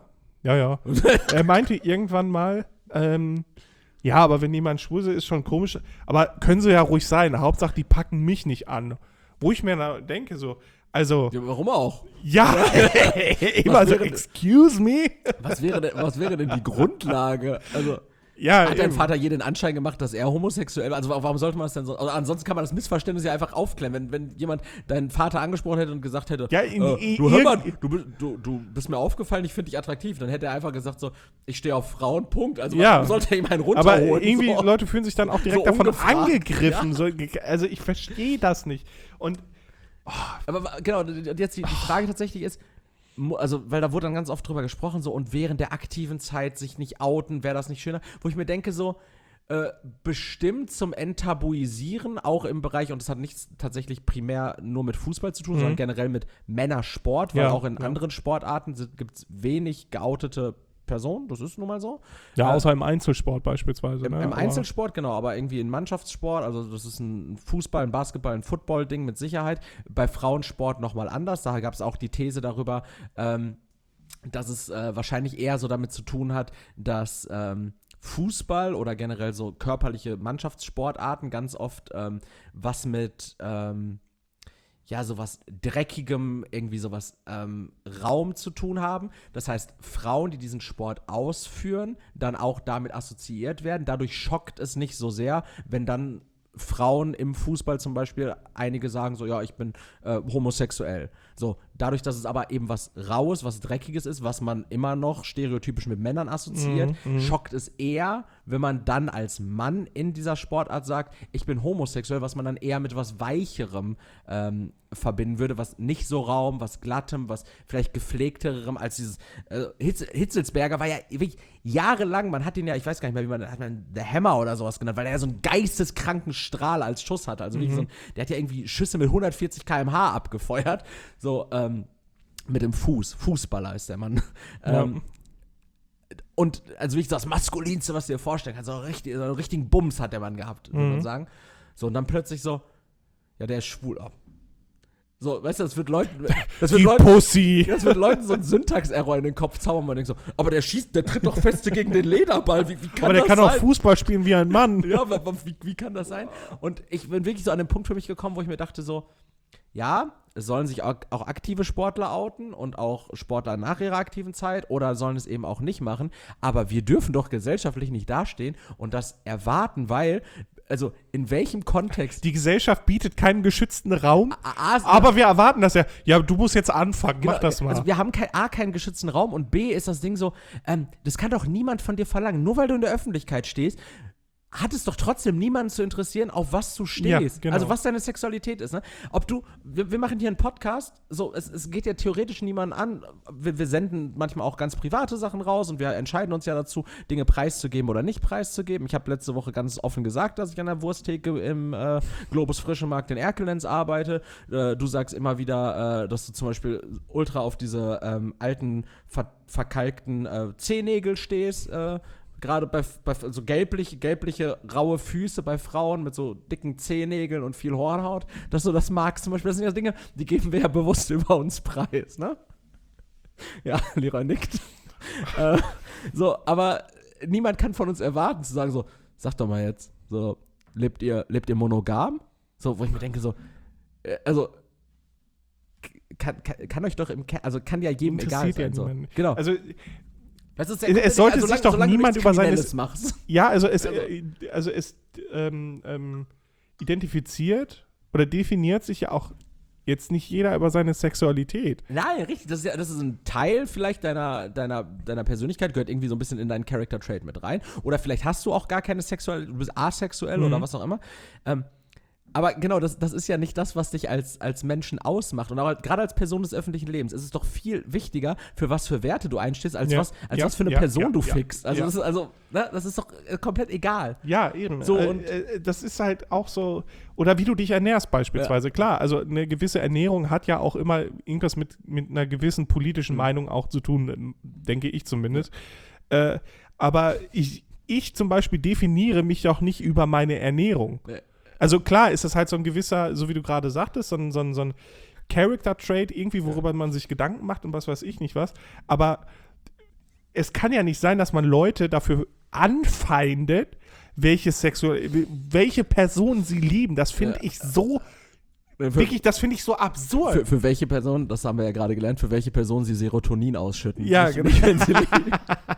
Ja. Er meinte irgendwann mal, ja, aber wenn jemand schwul ist, schon komisch. Aber können sie ja ruhig sein. Hauptsache, die packen mich nicht an. Wo ich mir da denke, so, also. Ja, warum auch? Ja, immer so, excuse me. Was wäre denn die Grundlage? Also, Ja, hat dein eben. Vater je den Anschein gemacht, dass er homosexuell war? Also warum sollte man das denn so? Also ansonsten kann man das Missverständnis ja einfach aufklären. Wenn jemand deinen Vater angesprochen hätte und gesagt hätte, Ja, du hör mal, du bist mir aufgefallen, ich finde dich attraktiv, dann hätte er einfach gesagt so, ich stehe auf Frauen, Punkt. Also Ja. warum sollte er ihm einen Aber runterholen? irgendwie, so? Leute fühlen sich dann auch direkt So davon ungefragt. angegriffen. So, also ich verstehe das nicht. Und Aber genau, jetzt die Frage tatsächlich ist, also, weil da wurde dann ganz oft drüber gesprochen, so, und während der aktiven Zeit sich nicht outen, wäre das nicht schöner? Wo ich mir denke, so, bestimmt zum Enttabuisieren, auch im Bereich, und das hat nichts tatsächlich primär nur mit Fußball zu tun, sondern generell mit Männersport, weil Ja, auch in ja. anderen Sportarten gibt es wenig geoutete Personen, das ist nun mal so. ja, außer im Einzelsport beispielsweise. Im Aber- Einzelsport, genau, aber irgendwie in Mannschaftssport, also das ist ein Fußball, ein Basketball, ein Football-Ding mit Sicherheit. Bei Frauensport nochmal anders, da gab es auch die These darüber, dass es wahrscheinlich eher so damit zu tun hat, dass Fußball oder generell so körperliche Mannschaftssportarten ganz oft was mit sowas Dreckigem, irgendwie sowas Raum zu tun haben. Das heißt, Frauen, die diesen Sport ausführen, dann auch damit assoziiert werden. Dadurch schockt es nicht so sehr, wenn dann Frauen im Fußball zum Beispiel, einige sagen so, ja, ich bin homosexuell. So, dadurch, dass es aber eben was Raues, was Dreckiges ist, was man immer noch stereotypisch mit Männern assoziiert, schockt es eher, wenn man dann als Mann in dieser Sportart sagt, ich bin homosexuell, was man dann eher mit was Weicherem verbinden würde, was nicht so Raum, was Glattem, was vielleicht gepflegterem als dieses Hitzelsberger war ja wirklich jahrelang, man hat ihn ja, ich weiß gar nicht mehr, wie man hat man The Hammer oder sowas genannt, weil er ja so einen geisteskranken Strahl als Schuss hatte. Also wirklich der hat ja irgendwie Schüsse mit 140 km/h abgefeuert. So, mit dem Fußballer ist der Mann. Ja. Und also wirklich das Maskulinste, was du dir vorstellen kannst, so einen richtigen Bums hat der Mann gehabt, würde man sagen. So, und dann plötzlich so, ja, der ist schwul. Oh. So, weißt du, das wird Leuten Pussy. so ein Syntax-Error in den Kopf zaubern, man denkt so, aber der tritt doch feste gegen den Lederball, wie kann Aber der das kann sein? auch Fußball spielen wie ein Mann. Ja, wie kann das sein? Und ich bin wirklich so an den Punkt für mich gekommen, wo ich mir dachte so, ja, es sollen sich auch aktive Sportler outen und auch Sportler nach ihrer aktiven Zeit oder sollen es eben auch nicht machen, aber wir dürfen doch gesellschaftlich nicht dastehen und das erwarten, weil, also in welchem Kontext Die Gesellschaft bietet keinen geschützten Raum, A, aber wir erwarten das ja. Ja, du musst jetzt anfangen, mach genau, das mal. Also wir haben keinen geschützten Raum und B ist das Ding so, das kann doch niemand von dir verlangen, nur weil du in der Öffentlichkeit stehst, hat es doch trotzdem niemanden zu interessieren, auf was du stehst. Ja, genau. Also was deine Sexualität ist. Ne? Ob du, wir machen hier einen Podcast, so, es geht ja theoretisch niemanden an. Wir senden manchmal auch ganz private Sachen raus und wir entscheiden uns ja dazu, Dinge preiszugeben oder nicht preiszugeben. Ich habe letzte Woche ganz offen gesagt, dass ich an der Wursttheke im Globus Frischemarkt in Erkelenz arbeite. Du sagst immer wieder, dass du zum Beispiel ultra auf diese alten, verkalkten Zehennägel stehst, gerade bei so gelbliche, raue Füße bei Frauen mit so dicken Zehennägeln und viel Hornhaut, dass du das magst zum Beispiel. Das sind ja Dinge, die geben wir ja bewusst über uns preis, ne? Ja, Leroy nickt. So, aber niemand kann von uns erwarten zu sagen so, sag doch mal jetzt, so, lebt ihr monogam? So, wo ich mir denke so, also kann euch doch also kann ja jedem egal Interessiert ja sein. So. niemanden. Genau. Also, Das ist es sollte sich doch niemand über seine machst. ja, also es identifiziert oder definiert sich ja auch jetzt nicht jeder über seine Sexualität. Nein, richtig. Das ist ein Teil vielleicht deiner Persönlichkeit, gehört irgendwie so ein bisschen in deinen Character-Trait mit rein. Oder vielleicht hast du auch gar keine Sexualität, du bist asexuell oder was auch immer. Aber genau, das ist ja nicht das, was dich als Menschen ausmacht. Und auch gerade als Person des öffentlichen Lebens ist es doch viel wichtiger, für was für Werte du einstehst, als was für eine Person du fickst. Also, das ist doch komplett egal. Ja, eben. So, und das ist halt auch so, oder wie du dich ernährst beispielsweise. Klar, also eine gewisse Ernährung hat ja auch immer irgendwas mit einer gewissen politischen Meinung auch zu tun, denke ich zumindest. Aber ich zum Beispiel definiere mich doch nicht über meine Ernährung. Also klar ist das halt so ein gewisser, so wie du gerade sagtest, so ein Character-Trait irgendwie, worüber man sich Gedanken macht und was weiß ich nicht was. Aber es kann ja nicht sein, dass man Leute dafür anfeindet, welche Person sie lieben. Das finde ich so, wirklich, das finde ich so absurd. Für welche Person, das haben wir ja gerade gelernt, für welche Person sie Serotonin ausschütten. Ja, Nicht, genau. nicht, wenn sie lieben.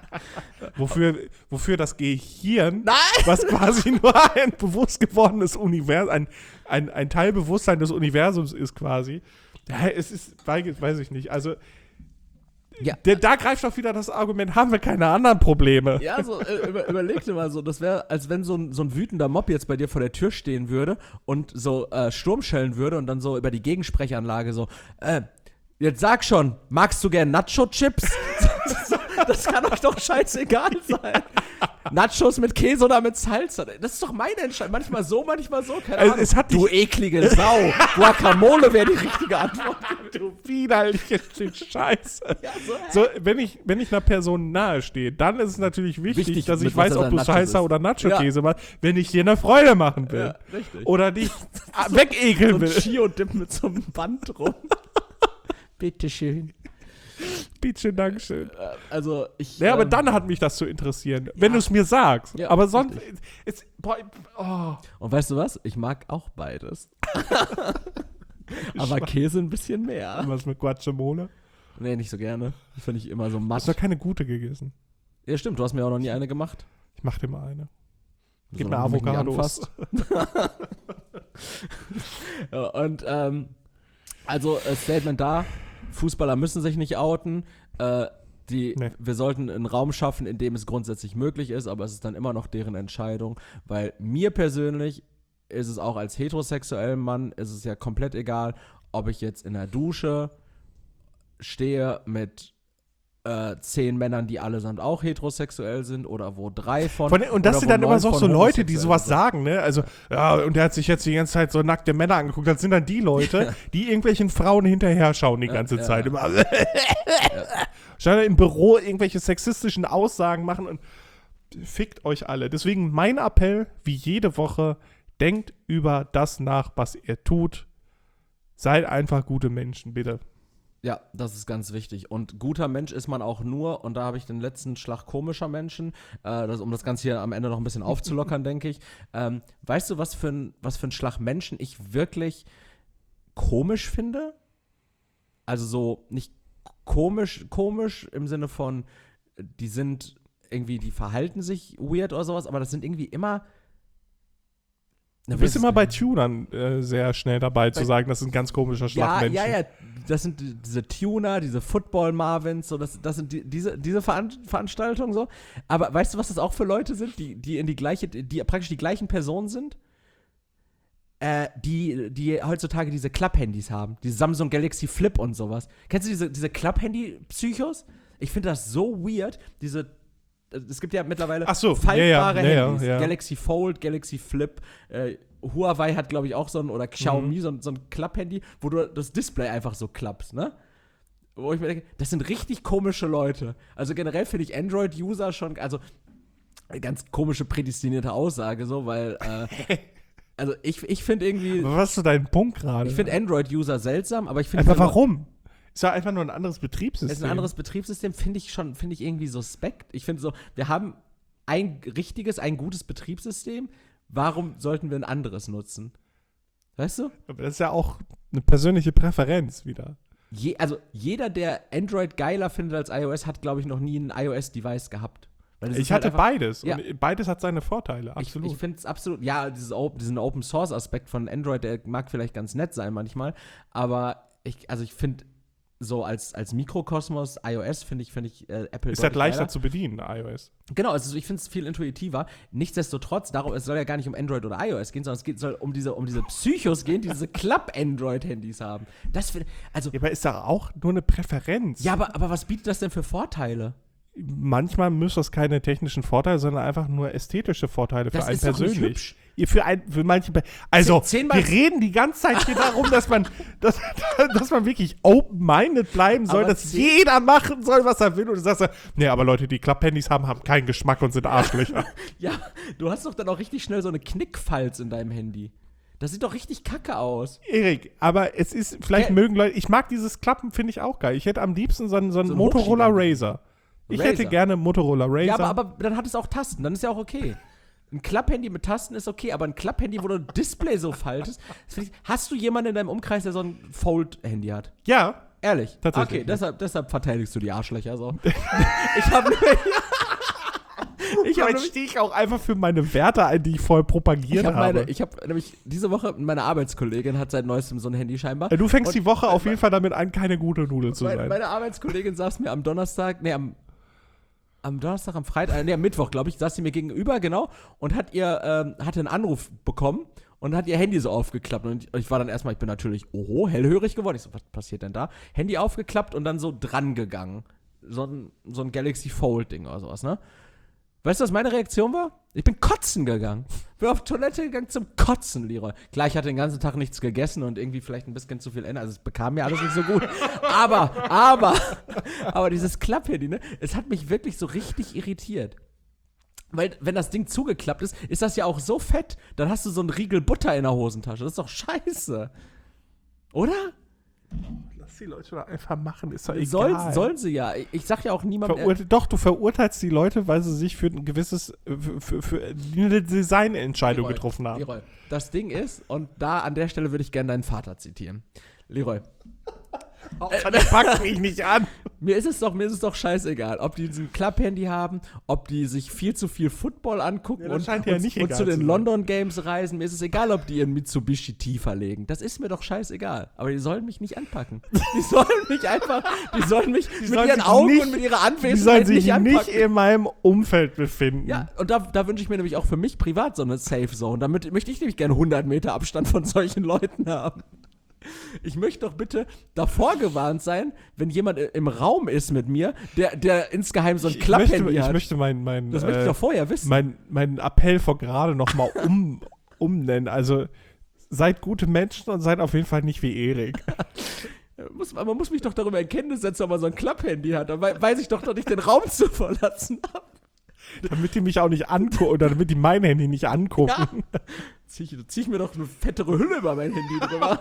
Wofür das Gehirn, was quasi nur ein bewusst gewordenes Universum, ein Teilbewusstsein des Universums ist quasi. Ja, es ist, weiß ich nicht, also Ja. Da greift doch wieder das Argument, haben wir keine anderen Probleme. Ja, so, überleg dir mal so, das wäre, als wenn so ein wütender Mob jetzt bei dir vor der Tür stehen würde und so Sturm schellen würde und dann so über die Gegensprechanlage so, jetzt sag schon, magst du gern Nacho-Chips? Das kann euch doch scheißegal sein. Nachos mit Käse oder mit Salsa. Das ist doch meine Entscheidung. Manchmal so, keine Ahnung. Du eklige Sau. Guacamole wäre die richtige Antwort. Du widerliches Stück Scheiße. Ja, so, wenn ich einer Person nahe stehe, dann ist es natürlich wichtig, dass ich mit was weiß, er ob dann du Nachos Salsa isst. oder Nacho-Käse machst, wenn ich dir eine Freude machen will. Ja, richtig. Oder dich wegekeln So ein will. Chio-Dip mit so einem Band rum. Bitteschön. Bitte, Dankeschön. Also, ich. Ja, aber dann hat mich das zu interessieren, wenn du es mir sagst. Ja, aber sonst. Und weißt du was? Ich mag auch beides. Aber Käse ein bisschen mehr. Was mit Guacamole? Nee, nicht so gerne. Das finde ich immer so matt. Hast du keine gute gegessen? Ja, stimmt. Du hast mir auch noch nie eine gemacht. Ich mach dir mal eine. Gib mir Solange du mich nicht Avocados. anfasst. Ja, und, also, Statement da. Fußballer müssen sich nicht outen. Wir sollten einen Raum schaffen, in dem es grundsätzlich möglich ist, aber es ist dann immer noch deren Entscheidung, weil mir persönlich ist es auch als heterosexuellem Mann, ist es ja komplett egal, ob ich jetzt in der Dusche stehe mit 10 Männern, die allesamt auch heterosexuell sind oder wo 3 von Und das oder sind wo dann immer 9 so von Leute, die homosexuell sowas sind. sagen, ne? Also, ja, und der hat sich jetzt die ganze Zeit so nackte Männer angeguckt. Das sind dann die Leute, die irgendwelchen Frauen hinterher schauen die ganze Zeit. ja. Immer Scheint im Büro irgendwelche sexistischen Aussagen machen und fickt euch alle. Deswegen mein Appell, wie jede Woche, denkt über das nach, was ihr tut. Seid einfach gute Menschen, bitte. Ja, das ist ganz wichtig. Und guter Mensch ist man auch nur, und da habe ich den letzten Schlag komischer Menschen, um das Ganze hier am Ende noch ein bisschen aufzulockern, denke ich. Weißt du, was für ein Schlag Menschen ich wirklich komisch finde? Also so nicht komisch im Sinne von, die verhalten sich weird oder sowas, aber das sind irgendwie immer. Du bist immer bei Tunern sehr schnell dabei zu sagen, das ist ein ganz komischer Schlag Menschen. Ja, das sind diese Tuner, diese Football-Marvins, so, das sind diese Veranstaltungen so. Aber weißt du, was das auch für Leute sind, die praktisch die gleichen Personen sind? Die heutzutage diese Klapp-Handys haben, diese Samsung Galaxy Flip und sowas. Kennst du diese Klapp-Handy-Psychos? Ich finde das so weird, es gibt ja mittlerweile faltbare Handys. Ja. Galaxy Fold, Galaxy Flip. Huawei hat, glaube ich, auch oder Xiaomi, so ein Klapp-Handy, wo du das Display einfach so klappst, ne? Wo ich mir denke, das sind richtig komische Leute. Also generell finde ich Android-User schon, also eine ganz komische, prädestinierte Aussage, so, weil, also ich finde irgendwie. Aber was ist so dein Punkt gerade? Ich finde Android-User seltsam, aber ich finde. Aber warum? Ist ja einfach nur ein anderes Betriebssystem. Ist ein anderes Betriebssystem, finde ich irgendwie suspekt. Ich finde so, wir haben ein gutes Betriebssystem. Warum sollten wir ein anderes nutzen? Weißt du? Aber das ist ja auch eine persönliche Präferenz wieder. Also jeder, der Android geiler findet als iOS, hat, glaube ich, noch nie ein iOS-Device gehabt. Weil das Ich ist halt hatte einfach, beides. Ja. Und beides hat seine Vorteile, absolut. Ich finde es absolut, ja, diesen Open-Source-Aspekt von Android, der mag vielleicht ganz nett sein manchmal, aber ich finde, so als Mikrokosmos iOS finde ich Apple ist halt leichter geiler. zu bedienen, iOS. Genau, also ich finde es viel intuitiver. Nichtsdestotrotz, es soll ja gar nicht um Android oder iOS gehen, sondern soll um diese Psychos gehen, die diese Klapp-Android-Handys haben. Also, Ja, aber ist da auch nur eine Präferenz. ja, aber was bietet das denn für Vorteile? Manchmal müssen das keine technischen Vorteile, sondern einfach nur ästhetische Vorteile für Das einen ist doch nicht persönlich. hübsch. Für manche. Also, Zehnmal- wir reden die ganze Zeit hier darum, dass man wirklich open-minded bleiben soll, Aber dass jeder machen soll, was er will. Und du sagst so, nee, aber Leute, die Klapp-Handys haben keinen Geschmack und sind Arschlöcher. Ja, du hast doch dann auch richtig schnell so eine Knickfalz in deinem Handy. Das sieht doch richtig kacke aus. Erik, aber es ist, vielleicht Ja. mögen Leute, ich mag dieses Klappen, finde ich auch geil. Ich hätte am liebsten so einen ein Motorola Hochschieben. Razr. Ich hätte gerne Motorola Razr. Ja, aber dann hat es auch Tasten, dann ist ja auch okay. Ein Klapphandy mit Tasten ist okay, aber ein Klapphandy, wo du das Display so faltest. Hast du jemanden in deinem Umkreis, der so ein Fold-Handy hat? Ja. Ehrlich? Tatsächlich. Okay, deshalb verteidigst du die Arschlöcher so. Ich habe Jetzt stehe ich auch einfach für meine Werte ein, die ich vorher propagiert habe. Ich habe nämlich diese Woche, meine Arbeitskollegin hat seit neuestem so ein Handy scheinbar. Du fängst die Woche auf jeden Fall damit an, keine gute Nudel zu sein. Meine Arbeitskollegin saß mir am Donnerstag, am Donnerstag, am Freitag, am Mittwoch, glaube ich, saß sie mir gegenüber, genau, und hatte einen Anruf bekommen und hat ihr Handy so aufgeklappt. Und ich war dann erstmal, ich bin natürlich, hellhörig geworden. Ich so, was passiert denn da? Handy aufgeklappt und dann so dran gegangen. So ein Galaxy Fold-Ding oder sowas, ne? Weißt du, was meine Reaktion war? Ich bin kotzen gegangen. Bin auf Toilette gegangen zum Kotzen, Leroy. Klar, ich hatte den ganzen Tag nichts gegessen und irgendwie vielleicht ein bisschen zu viel Essen. Also es bekam mir alles nicht so gut. Aber dieses Klapphandy, ne? Es hat mich wirklich so richtig irritiert. Weil, wenn das Ding zugeklappt ist, ist das ja auch so fett. Dann hast du so einen Riegel Butter in der Hosentasche. Das ist doch scheiße. Oder? Lass die Leute doch einfach machen, ist doch egal. Sollen sie ja. Ich sag ja auch niemandem. Doch, du verurteilst die Leute, weil sie sich für ein gewisses, für eine Designentscheidung getroffen haben. Leroy, das Ding ist, und da an der Stelle würde ich gerne deinen Vater zitieren. Leroy. Der packt mich nicht an. Mir ist es doch scheißegal, ob die ein Klapphandy haben, ob die sich viel zu viel Football angucken und zu den London Games reisen. Mir ist es egal, ob die ihren Mitsubishi tiefer legen. Das ist mir doch scheißegal. Aber die sollen mich nicht anpacken. Die sollen mich mit ihren Augen und mit ihrer Anwesenheit nicht anpacken. Die sollen sich nicht in meinem Umfeld befinden. Ja, und da wünsche ich mir nämlich auch für mich privat so eine Safe Zone. Damit möchte ich nämlich gerne 100 Meter Abstand von solchen Leuten haben. Ich möchte doch bitte davor gewarnt sein, wenn jemand im Raum ist mit mir, der insgeheim so ein Klapphandy hat. Ich möchte das möchte ich doch vorher wissen. Meinen Appell von gerade nochmal umnennen. Also seid gute Menschen und seid auf jeden Fall nicht wie Erik. Man muss mich doch darüber in Kenntnis setzen, ob man so ein Klapphandy hat. Dann weiß ich doch nicht, den Raum zu verlassen habe. Damit die mich auch nicht angucken, oder damit die mein Handy nicht angucken. Ja. Zieh ich mir doch eine fettere Hülle über mein Handy drüber.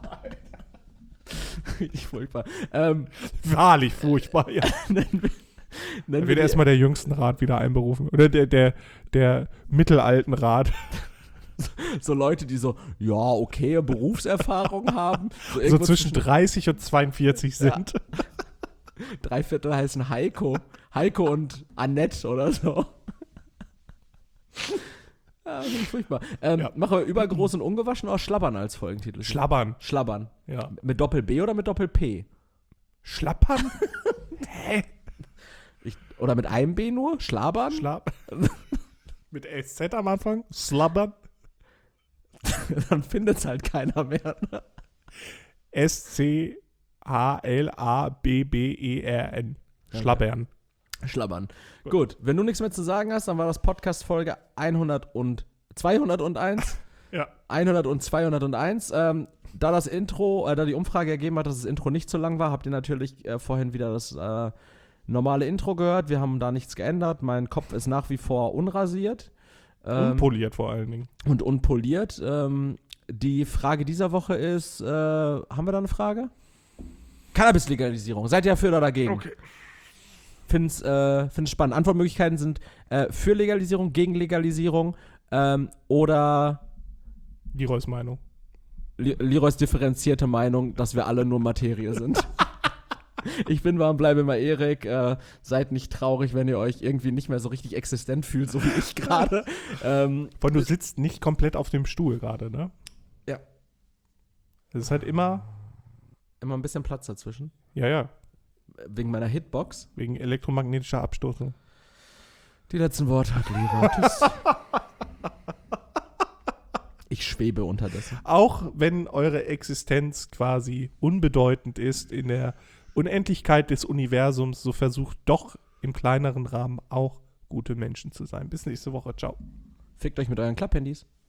Richtig furchtbar. Wahrlich furchtbar, ja. Dann wird erstmal der Jüngstenrat wieder einberufen. Oder der mittelalten Rat. So Leute, die so, ja, okay, Berufserfahrung haben. So zwischen 30 und 42 sind. Ja. 3/4 heißen Heiko. Heiko und Annette oder so. Ja, das ist furchtbar. Machen wir übergroß und ungewaschen oder Schlabbern als Folgentitel? Schlabbern. Ja. Mit Doppel-B oder mit Doppel-P? Schlappern? Hä? Oder mit einem B nur? Schlabbern? Mit SZ am Anfang? Slabbern? Dann findet es halt keiner mehr. Ne? SCHLABBERN. Schlabbern. Schlabbern. Gut, wenn du nichts mehr zu sagen hast, dann war das Podcast-Folge 201. Ja. 100 und 201. Da die Umfrage ergeben hat, dass das Intro nicht so lang war, habt ihr natürlich vorhin wieder das normale Intro gehört. Wir haben da nichts geändert. Mein Kopf ist nach wie vor unrasiert. Unpoliert vor allen Dingen. Und unpoliert. Die Frage dieser Woche ist, haben wir da eine Frage? Cannabis-Legalisierung. Seid ihr dafür oder dagegen? Okay. Find's spannend. Antwortmöglichkeiten sind für Legalisierung, gegen Legalisierung oder Leroys Meinung. Leroys differenzierte Meinung, dass wir alle nur Materie sind. Ich bin warm, bleibe immer Erik. Seid nicht traurig, wenn ihr euch irgendwie nicht mehr so richtig existent fühlt, so wie ich gerade. Weil du sitzt nicht komplett auf dem Stuhl gerade, ne? Ja. Das ist halt immer ein bisschen Platz dazwischen. Ja. Wegen meiner Hitbox. Wegen elektromagnetischer Abstoßung. Die letzten Worte hat Leroy. Tschüss. Ich schwebe unterdessen. Auch wenn eure Existenz quasi unbedeutend ist in der Unendlichkeit des Universums, so versucht doch im kleineren Rahmen auch gute Menschen zu sein. Bis nächste Woche. Ciao. Fickt euch mit euren Klapphandys.